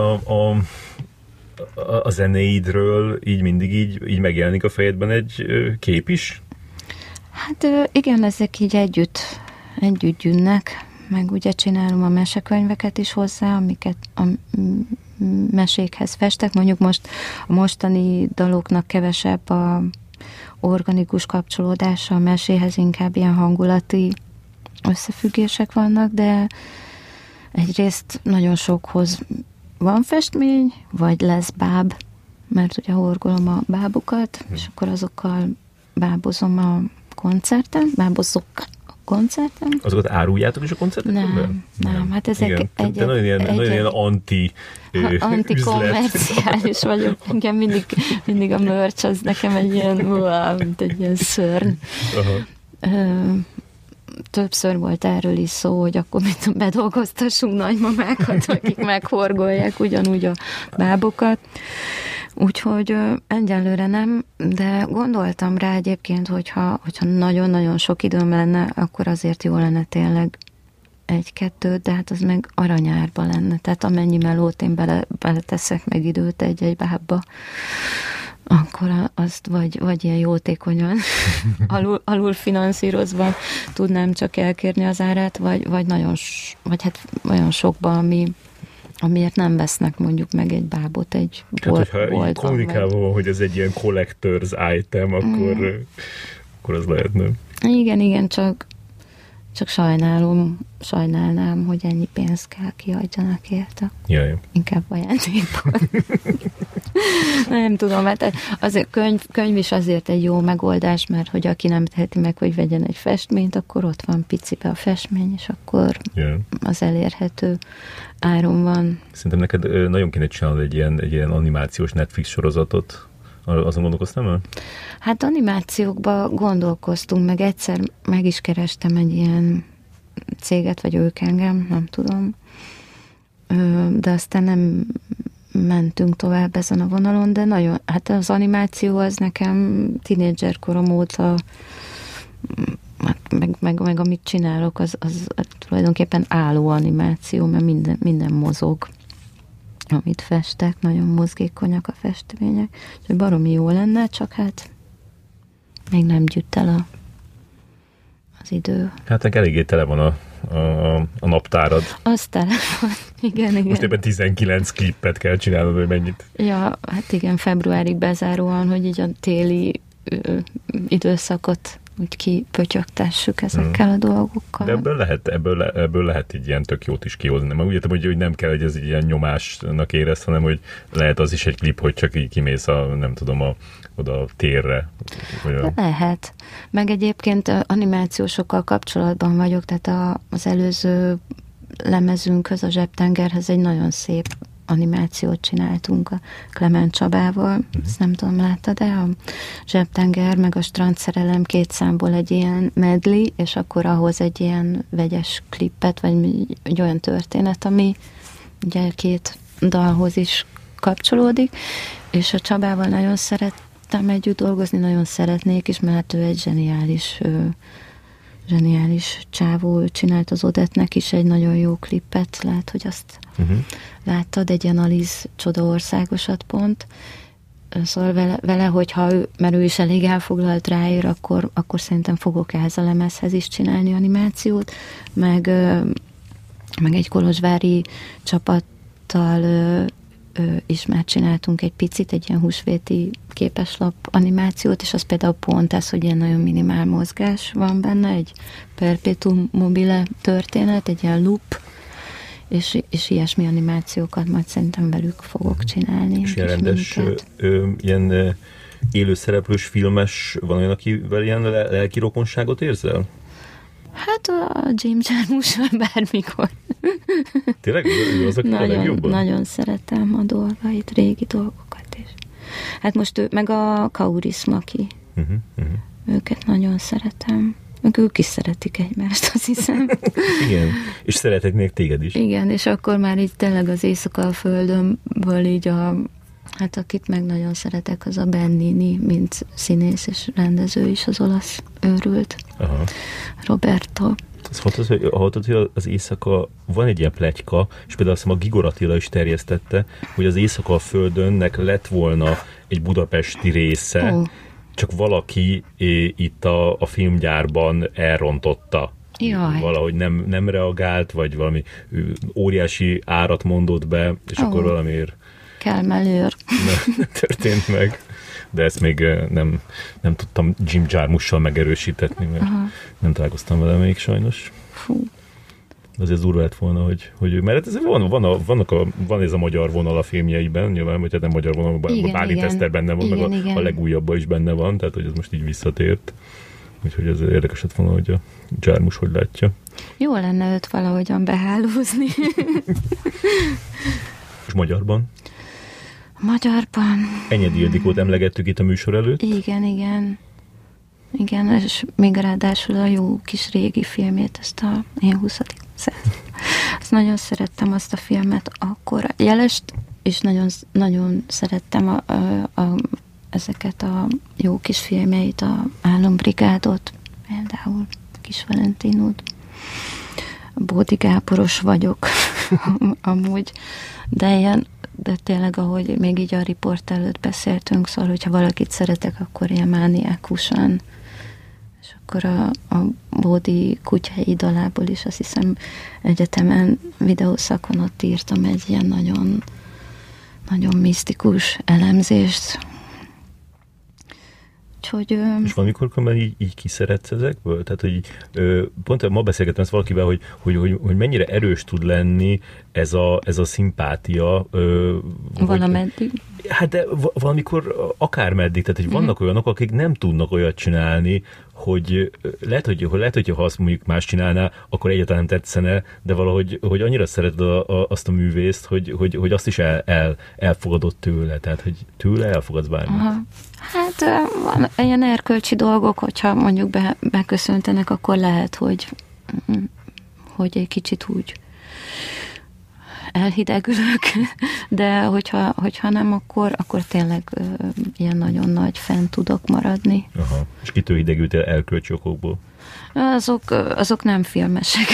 a zenéidről így mindig így megjelenik a fejedben egy kép is? Hát igen, ezek így együtt gyűnnek, meg ugye csinálom a mesekönyveket is hozzá, amiket a mesékhez festek. Mondjuk most a mostani daloknak kevesebb a organikus kapcsolódása a meséhez, inkább ilyen hangulati összefüggések vannak, egyrészt nagyon sokhoz van festmény, vagy lesz báb, mert ugye horgolom a bábokat, és akkor azokkal bábozom a koncerten, bábozok a koncerten. Azokat áruljátok is a koncerten? Nem, hát ezek nagyon ilyen antikommerciális vagyok. Igen, mindig a merch az nekem egy ilyen, mint egy ilyen szörny. Többször volt erről is szó, hogy akkor mit bedolgoztassunk nagymamákat, akik meghorgolják ugyanúgy a bábokat. Úgyhogy egyelőre nem, de gondoltam rá egyébként, hogyha nagyon-nagyon sok időm lenne, akkor azért jó lenne tényleg egy-kettőt, de hát az meg aranyárba lenne. Tehát amennyi melót én beleteszek meg időt egy bábba, akkor azt vagy ilyen jótékonyan alul finanszírozva tudnám csak elkérni az árát, vagy olyan sokba, amiért nem vesznek mondjuk meg egy bábot egy boltban. Hát, hogyha kommunikálva van, hogy ez egy ilyen collector's item, akkor az lehet, nem? Igen, csak sajnálnám, hogy ennyi pénzt kell kiadjanak érte. Jaj. Inkább ajándékban. Nem tudom, hát azért könyv is azért egy jó megoldás, mert hogy aki nem teheti meg, hogy vegyen egy festményt, akkor ott van picibe a festmény, és akkor az elérhető áron van. Szerintem neked nagyon kéne csinálni egy ilyen animációs Netflix sorozatot. Azon gondolkoztam el? Hát animációkban gondolkoztunk, meg egyszer meg is kerestem egy ilyen céget, vagy ők engem, nem tudom. De aztán nem mentünk tovább ezen a vonalon, de nagyon, hát az animáció az nekem tínédzser korom óta, meg amit csinálok, az tulajdonképpen álló animáció, mert minden mozog, amit festek, nagyon mozgékonyak a festmények, úgyhogy baromi jó lenne, csak hát még nem gyűjt el az idő. Hát eléggé tele van a naptárad. Az tele van, igen. Most éppen 19 klippet kell csinálnod, hogy mennyit. Ja, hát igen, februárig bezáróan, hogy így a téli időszakot úgy kipötyögtessük ezekkel a dolgokkal. De ebből lehet így ilyen tök jót is kihozni. Mert úgy értem, hogy nem kell, hogy ez egy ilyen nyomásnak érez, hanem hogy lehet az is egy klip, hogy csak így kimész oda a térre. Lehet. Meg egyébként animációsokkal kapcsolatban vagyok, tehát az előző lemezünkhöz, a Zsebtengerhez egy nagyon szép animációt csináltunk a Klement Csabával. Ezt nem tudom, láttad-e? A Zsebtenger meg a Strandszerelem 2 számból egy ilyen medley, és akkor ahhoz egy ilyen vegyes klippet, vagy egy olyan történet, ami ugye 2 dalhoz is kapcsolódik, és a Csabával nagyon szerettem együtt dolgozni, nagyon szeretnék is, mert ő egy zseniális csávó, csinált az Odettnek is egy nagyon jó klippet, lehet, hogy azt láttad, egy ilyen Alice Csodaországosat pont. Szóval vele, hogyha mert ő is elég elfoglalt ráér, akkor szerintem fogok ehhez a lemezhez is csinálni animációt, meg egy kolozsvári csapattal is már csináltunk egy picit, egy ilyen húsvéti képeslap animációt, és az például pont ez, hogy ilyen nagyon minimál mozgás van benne, egy perpetuum mobile történet, egy ilyen loop, és ilyesmi animációkat majd szerintem velük fogok csinálni. És ilyen rendes, ilyen élőszereplős filmes, van olyan, akivel ilyen lelki rokonságot érzel? Hát a Jim Jarmussal bármikor. Tényleg? Azok a legjobban? Nagyon szeretem a dolgait, régi dolgokat is. Hát most meg a Kauris Maki. Őket nagyon szeretem. Meg ők is szeretik egymást, azt hiszem. Igen, és szeretnék téged is. Igen, és akkor már így tényleg az Éjszaka a Földönből így hát akit meg nagyon szeretek, az a Bennini, mint színész és rendező is, az olasz őrült. Aha. Roberto. Azt hallottad, hogy az Éjszaka, van egy ilyen pletyka, és például azt hiszem a Gigor Attila is terjesztette, hogy az Éjszaka a Földönnek lett volna egy budapesti része, csak valaki itt a filmgyárban elrontotta. Jaj. Valahogy nem reagált, vagy valami óriási árat mondott be, és akkor valamiért Kelmelőr. Nem történt meg. De ezt még nem tudtam Jim Jarmussal megerősítetni, mert nem találkoztam vele még sajnos. Fú. Azért durva lett volna, hogy mert ez van ez a magyar vonal a filmjeiben, nyilván, vagy hát nem magyar vonal, Bálint Eszter benne van, igen, meg a legújabban is benne van, tehát hogy ez most így visszatért. Úgyhogy ez érdekes lett volna, hogy a Dzsármus hogy látja. Jó lenne őt valahogyan behálózni. És magyarban? Magyarban. Enyedi Ildikót emlegettük itt a műsor előtt. Igen, és még ráadásul a jó kis régi filmét, ezt a Én 20. század. Azt nagyon szerettem azt a filmet akkor. Jelest is nagyon, nagyon szerettem ezeket a jó kis filmjeit, a Álombrigádot, például Kis Valentinót. Bódi Gáboros vagyok amúgy, de tényleg, ahogy még így a riport előtt beszéltünk, szóval, hogyha valakit szeretek, akkor ilyen mániákusan. És akkor a Bódi kutyai idolából is, azt hiszem, egyetemen videószakon ott írtam egy ilyen nagyon, nagyon misztikus elemzést. Úgyhogy, és valamikor így kiszeretsz ezekből? Tehát, hogy pont ma beszélgettem ezt valakivel, hogy mennyire erős tud lenni ez a szimpátia. Valameddig. Hát de valamikor akármeddig, tehát hogy vannak olyanok, akik nem tudnak olyat csinálni, hogy lehet, hogy ha azt mondjuk más csinálná, akkor egyáltalán nem tetszene, de valahogy hogy annyira szereted azt a művészt, hogy azt is elfogadott tőle, tehát hogy tőle elfogadsz bármit. Aha. Hát van ilyen erkölcsi dolgok, hogyha mondjuk beköszöntenek, akkor lehet, hogy egy kicsit úgy elhidegülök, de hogyha nem, akkor tényleg ilyen nagyon nagy fent tudok maradni. Aha. És kitől hidegültél erkölcsi okokból? Azok nem filmesek.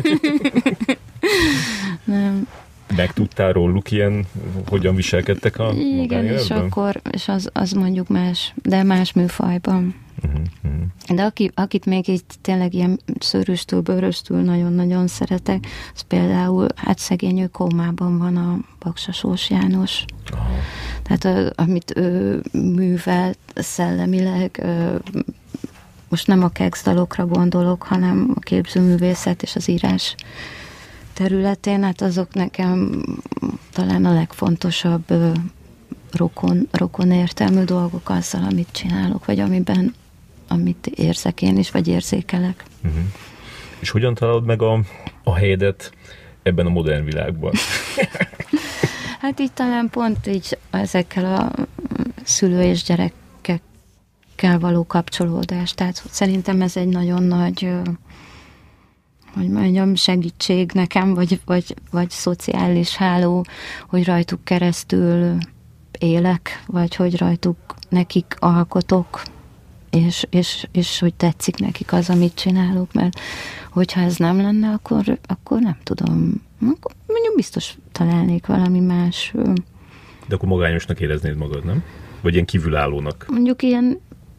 Nem. Megtudtál róluk ilyen, hogyan viselkedtek a magánéletben? Igen, és az mondjuk más, de más műfajban. De akit még így tényleg ilyen szőröstől, bőröstől nagyon-nagyon szeretek, az például, hát szegény ő kómában van, a Baksas János. Tehát amit ő művelt szellemileg, most nem a kekszalokra gondolok, hanem a képzőművészet és az írás területén, hát azok nekem talán a legfontosabb rokon értelmű dolgok azzal, amit csinálok, vagy amit érzek én is, vagy érzékelek. És hogyan találod meg a helyedet ebben a modern világban? Hát így talán pont így ezekkel a szülő és gyerekekkel való kapcsolódás. Tehát szerintem ez egy nagyon nagy, hogy mondjam, segítség nekem, vagy szociális háló, hogy rajtuk keresztül élek, vagy hogy rajtuk nekik alkotok, és hogy tetszik nekik az, amit csinálok, mert hogyha ez nem lenne, akkor nem tudom, akkor mondjuk biztos találnék valami más. De akkor magányosnak éreznéd magad, nem? Vagy ilyen kívülállónak? Mondjuk ilyen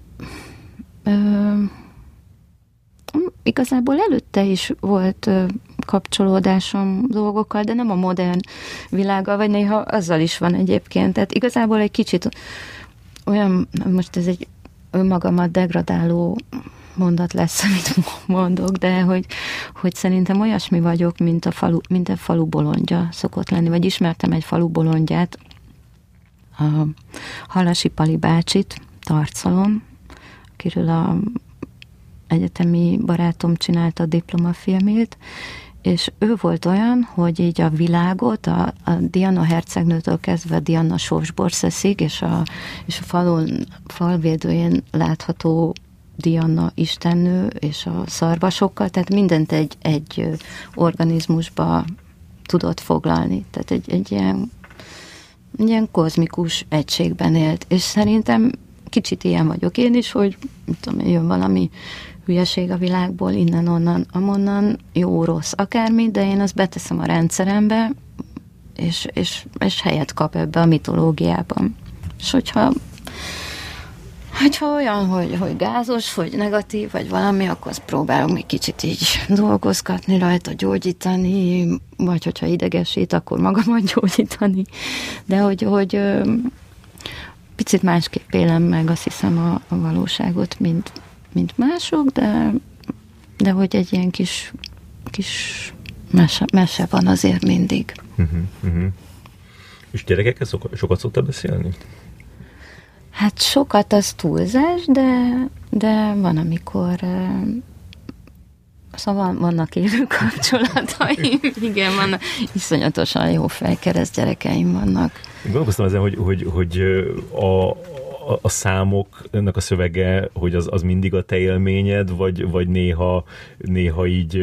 igazából előtte is volt kapcsolódásom dolgokkal, de nem a modern világgal, vagy néha azzal is van egyébként. Tehát igazából egy kicsit olyan, most ez egy önmagamat degradáló mondat lesz, amit mondok, de hogy szerintem olyasmi vagyok, mint a falu bolondja szokott lenni, vagy ismertem egy falu bolondját, a Halasi Pali bácsit, Tarcalon, akiről a egyetemi barátom csinálta a diplomafilmét, és ő volt olyan, hogy így a világot, a Diana hercegnőtől kezdve Diana Sósborszeszig, és a falvédőjén látható Diana istennő, és a szarvasokkal, tehát mindent egy organizmusba tudott foglalni. Tehát egy ilyen kozmikus egységben élt. És szerintem kicsit ilyen vagyok én is, hogy tudom, jön valami hülyeség a világból, innen, onnan, amonnan, jó, rossz, akármi, de én azt beteszem a rendszerembe, és helyet kap ebbe a mitológiában. És hogyha olyan, hogy gázos, vagy negatív, vagy valami, akkor azt próbálom még kicsit így dolgozgatni rajta, gyógyítani, vagy hogyha idegesít, akkor magamat gyógyítani. De hogy picit másképp élem meg, azt hiszem, a valóságot, mint mások, de hogy egy ilyen kis mese van azért mindig. És gyerekekkel sokat szoktál beszélni? Hát sokat az túlzás, de van, amikor szóval vannak élő kapcsolataim. Igen, vannak iszonyatosan jó fejkereszt gyerekeim vannak. Gondolkoztam ezen, hogy a számoknak a szövege, hogy az mindig a te élményed, vagy néha így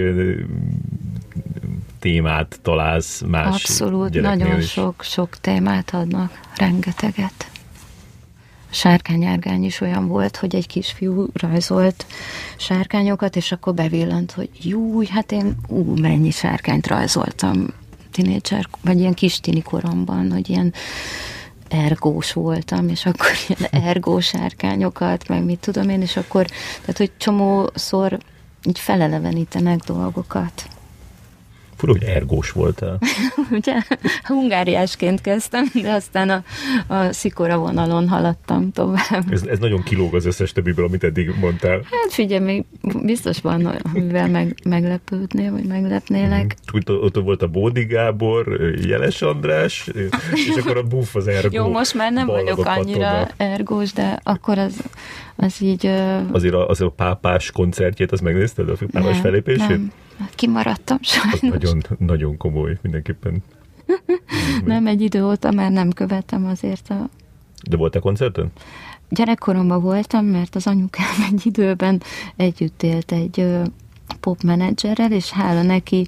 témát találsz más Abszolút, gyereknél nagyon is. sok témát adnak, rengeteget. Sárkány-árgány is olyan volt, hogy egy kisfiú rajzolt sárkányokat, és akkor bevillant, hogy júj, hát én mennyi sárkányt rajzoltam tínédzser, vagy ilyen kis tini koromban, hogy ilyen ergós voltam, és akkor ilyen ergós sárkányokat, meg mit tudom én, és akkor, tehát hogy csomószor így felelevenítenek dolgokat. Fura, hogy ergós voltál. Ugye? Hungáriásként kezdtem, de aztán a szikora vonalon haladtam tovább. Ez nagyon kilóg az összes többiből, amit eddig mondtál. Hát figyelj, még biztos van, amivel meglepődnél, vagy meglepnélek. Ott volt a Bódi Gábor, Jeles András, és akkor a Buff az ergó. Jó, most már nem vagyok annyira ergós, de akkor az így... Azért a pápás koncertjét, azt megnézted, a pápás felépését? Nem. Kimaradtam sajnos. Az nagyon, nagyon komoly, mindenképpen. Nem, egy idő óta már nem követem azért De voltál koncerten? Gyerekkoromban voltam, mert az anyukám egy időben együtt élt egy popmenedzserrel, és hála neki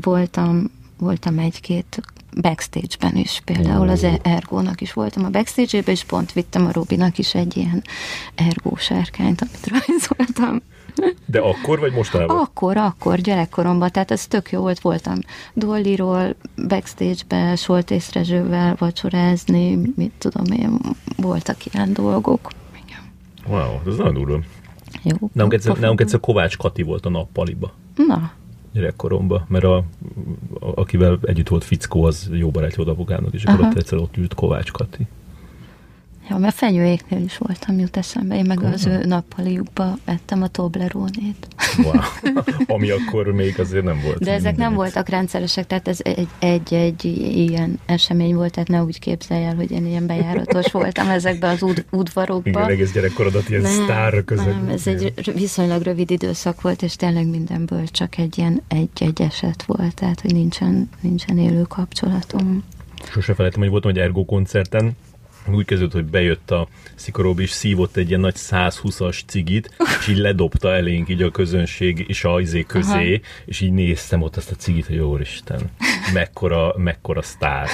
voltam egy-két backstage-ben is. Például az Ergónak is voltam a backstage-ben, és pont vittem a Robinak is egy ilyen Ergó sárkányt, amit rajzoltam. De akkor, vagy mostanában? Akkor, gyerekkoromban, tehát ez tök jó volt, voltam Dollyról, backstage-be, Soltész Rezsővel vacsorázni, mit tudom én, voltak ilyen dolgok. Igen. Wow, ez nagyon durva. Jó. Nálunk egyszer Kovács Kati volt a nappaliba. Na. Gyerekkoromban, mert akivel együtt volt Fickó, az jó barátja volt apukának, és akkor ott ült Kovács Kati. Ja, mert Fenyőéknél is voltam, jut eszembe. Én meg az ő nappaliukba ettem a Toblerone-t. Wow. Ami akkor még azért nem volt. De ezek nem voltak rendszeresek, tehát ez egy ilyen esemény volt, tehát ne úgy képzelj el, hogy én ilyen bejáratos voltam ezekbe az udvarokba. Igen, egész gyerekkorodat ilyen sztár között. Nem, ez egy viszonylag rövid időszak volt, és tényleg mindenből csak egy ilyen egy eset volt, tehát hogy nincsen élő kapcsolatom. Sose felejtem, hogy voltam egy Ergo koncerten, úgy kezdődött, hogy bejött a Szikoróbi, és szívott egy ilyen nagy 120-as cigit, és így ledobta elénk így a közönség és a izé közé, aha, és így néztem ott azt a cigit, hogy Úristen, mekkora sztár.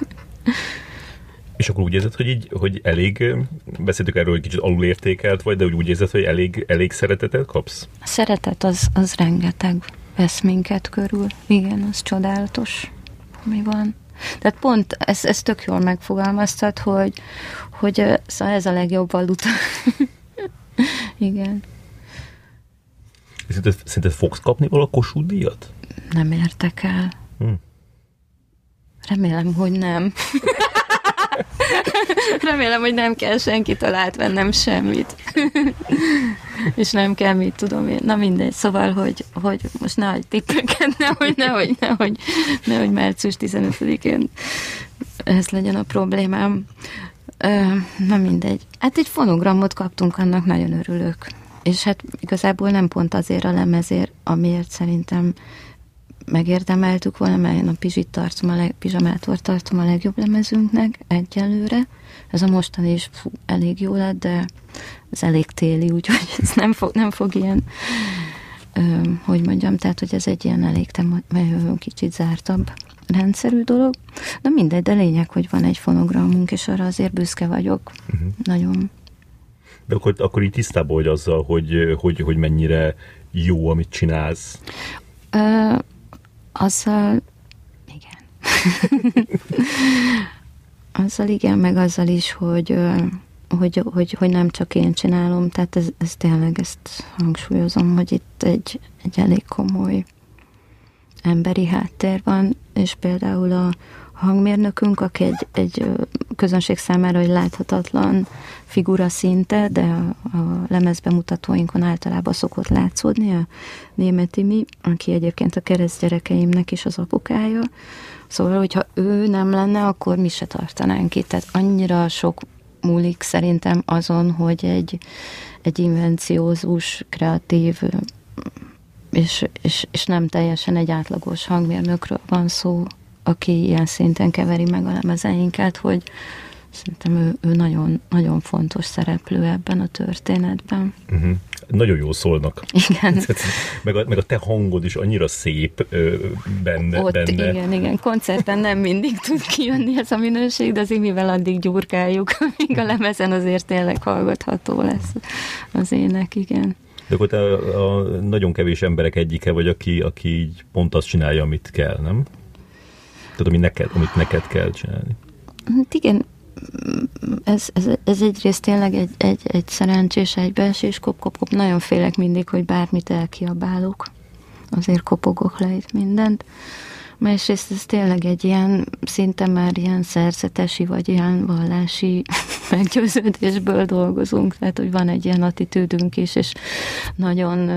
És akkor úgy érzed, hogy elég, beszéltük erről, hogy kicsit alulértékelt vagy, de úgy érzed, hogy elég szeretetet kapsz? A szeretet az rengeteg vesz minket körül. Igen, az csodálatos, mi van. Tehát pont ez tök jól megfogalmaztad, hogy szóval ez a legjobb valuta. Igen. Szerinted fogsz kapni valahol Kossuth díjat? Nem értek el. Remélem, hogy nem. Remélem, hogy nem kell senkitől átvennem semmit. És nem kell, mit tudom én. Na mindegy, szóval, hogy most ne hagyj tippeket, nehogy március 15-én ez legyen a problémám. Na mindegy. Hát egy fonogramot kaptunk, annak nagyon örülök. És hát igazából nem pont azért a lemezért, amiért szerintem megérdemeltük volna, mert én a Pizsamátort tartom a legjobb lemezünknek egyelőre. Ez a mostani is elég jó lett, de ez elég téli, úgyhogy ez nem fog ilyen, hogy mondjam, tehát, hogy ez egy ilyen elég kicsit zártabb rendszerű dolog. De mindegy, de lényeg, hogy van egy fonogramunk, és arra azért büszke vagyok. Nagyon. De akkor így tisztában vagy azzal, hogy mennyire jó, amit csinálsz? Azzal igen. Azzal igen, meg azzal is, hogy nem csak én csinálom, tehát ez tényleg, ezt hangsúlyozom, hogy itt egy elég komoly emberi háttér van, és például a hangmérnökünk, aki egy közönség számára egy láthatatlan figura szinte, de a lemezbemutatóinkon általában szokott látszódni, a Németh Imi, aki egyébként a keresztgyerekeimnek is az apukája. Szóval, hogyha ő nem lenne, akkor mi se tartanánk itt. Tehát annyira sok múlik szerintem azon, hogy egy invenciózus, kreatív és nem teljesen egy átlagos hangmérnökről van szó, aki ilyen szinten keveri meg a lemezeinket, hogy szerintem ő nagyon, nagyon fontos szereplő ebben a történetben. Uh-huh. Nagyon jól szólnak. Igen. meg a te hangod is annyira szép benne. Ott, igen. Koncerten nem mindig tud kijönni ez a minőség, de az Imivel addig gyurkáljuk, amíg a lemezen azért tényleg hallgatható lesz az ének, igen. De akkor te a nagyon kevés emberek egyike vagy, aki így pont azt csinálja, amit kell, nem? Tehát amit neked kell csinálni. Hát igen, ez egyrészt tényleg egy szerencsés egybeesés, kop. Nagyon félek mindig, hogy bármit elkiabálok. Azért kopogok le itt mindent. Másrészt ez tényleg egy ilyen, szinte már ilyen szerzetesi, vagy ilyen vallási meggyőződésből dolgozunk. Tehát, hogy van egy ilyen attitűdünk is, és nagyon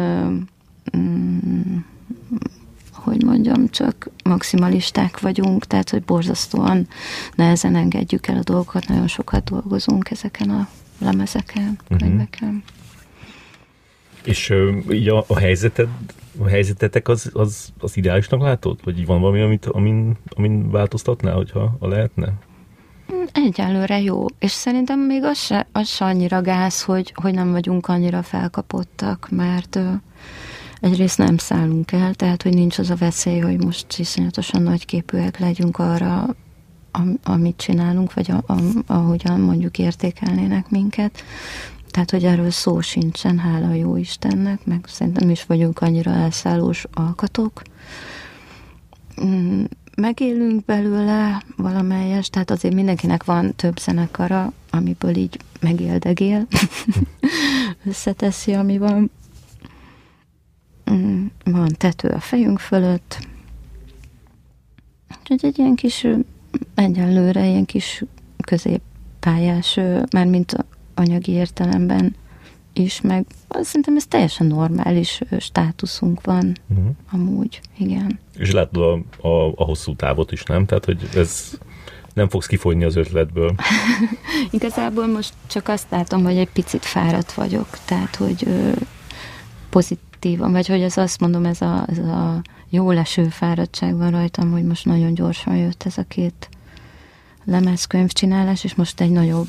hogy mondjam, csak maximalisták vagyunk, tehát, hogy borzasztóan nehezen engedjük el a dolgokat, nagyon sokat dolgozunk ezeken a lemezeken, könyveken. És így a helyzetetek az ideálisnak látod? Vagy így van valami, amin változtatnál, hogyha lehetne? Egyelőre jó, és szerintem még az se annyira gáz, hogy nem vagyunk annyira felkapottak, mert egyrészt nem szállunk el, tehát, hogy nincs az a veszély, hogy most iszonyatosan nagyképűek legyünk arra, amit csinálunk, vagy ahogyan mondjuk értékelnének minket. Tehát, hogy erről szó sincsen, hála jó Istennek, meg szerintem is vagyunk annyira elszállós alkatok. Megélünk belőle valamelyes, tehát azért mindenkinek van több zenekara, amiből így megéldegél, összeteszi, ami van. Van tető a fejünk fölött. Úgyhogy egy ilyen kis, egyenlőre ilyen kis középpályás, mármint anyagi értelemben is, meg szerintem ez teljesen normális státuszunk van amúgy, igen. És látod a hosszú távot is, nem? Tehát, hogy ez nem fogsz kifogyni az ötletből. Igazából most csak azt látom, hogy egy picit fáradt vagyok, tehát, hogy pozitívan, vagy hogy azt mondom, ez a jó leső fáradtság van rajtam, hogy most nagyon gyorsan jött ez a 2 lemezkönyvcsinálás, és most egy nagyobb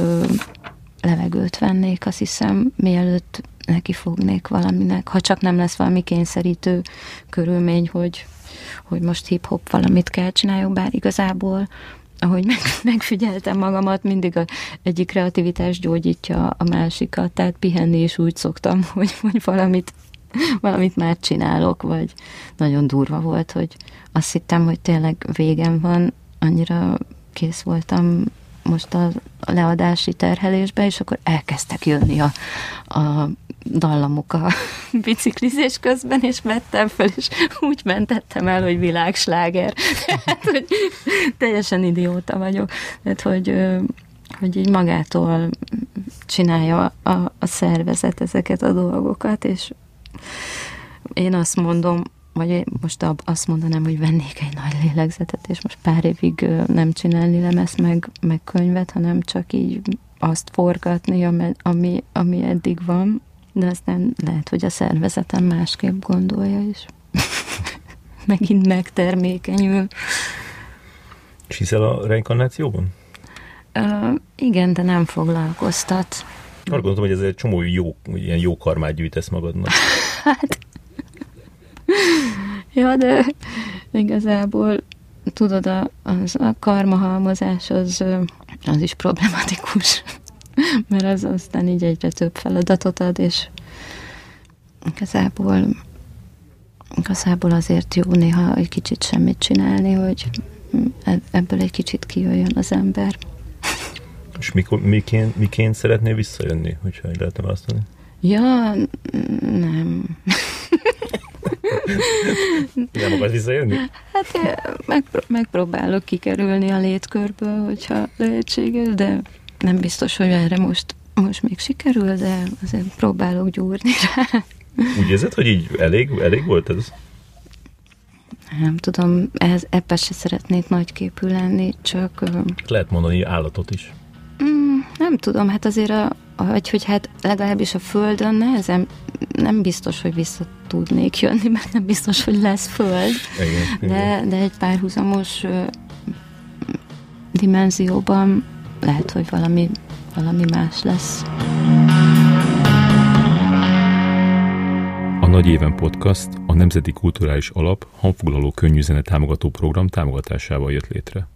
levegőt vennék, azt hiszem, mielőtt nekifognék valaminek, ha csak nem lesz valami kényszerítő körülmény, hogy most hip-hop valamit kell csináljuk, bár igazából, ahogy megfigyeltem magamat, mindig egyik kreativitás gyógyítja a másikat, tehát pihenni is úgy szoktam, hogy valamit már csinálok, vagy nagyon durva volt, hogy azt hittem, hogy tényleg végem van, annyira kész voltam most a leadási terhelésbe, és akkor elkezdtek jönni a dallamok a biciklizés közben, és vettem fel, és úgy mentettem el, hogy világsláger. Tehát, hogy teljesen idióta vagyok. Tehát, hogy így magától csinálja a szervezet ezeket a dolgokat, és én azt mondom, vagy én most azt mondanám, hogy vennék egy nagy lélegzetet, és most pár évig nem csinálni lemezt meg könyvet, hanem csak így azt forgatni, ami eddig van, de aztán lehet, hogy a szervezetem másképp gondolja is. Megint megtermékenyül. És hiszel a reinkarnációban? Igen, de nem foglalkoztat. Arra gondoltam, hogy ez egy csomó ilyen jó karmát gyűjtesz magadnak. Hát... Ja, de igazából tudod, a karmahalmozás az is problematikus, mert az aztán így egyre több feladatot ad, és igazából azért jó néha egy kicsit semmit csinálni, hogy ebből egy kicsit kijöjjön az ember. És miként szeretnél visszajönni, hogyha így lehetne választani? Ja, nem. Nem akarsz visszajönni? Hát megpróbálok kikerülni a létkörből, hogyha lehetséges, de nem biztos, hogy erre most még sikerül, de azért próbálok gyúrni rá. Úgy érzed, hogy így elég volt ez? Nem tudom, ebben se szeretnék nagyképű lenni, csak... Lehet mondani állatot is. Nem tudom, hát azért hogy hát legalábbis a Földön nem biztos, hogy vissza tudnék jönni, mert nem biztos, hogy lesz Föld. Igen. De egy párhuzamos dimenzióban lehet, hogy valami más lesz. A Nagy Éven Podcast a Nemzeti Kulturális Alap hangfoglaló könnyűzene támogató program támogatásával jött létre.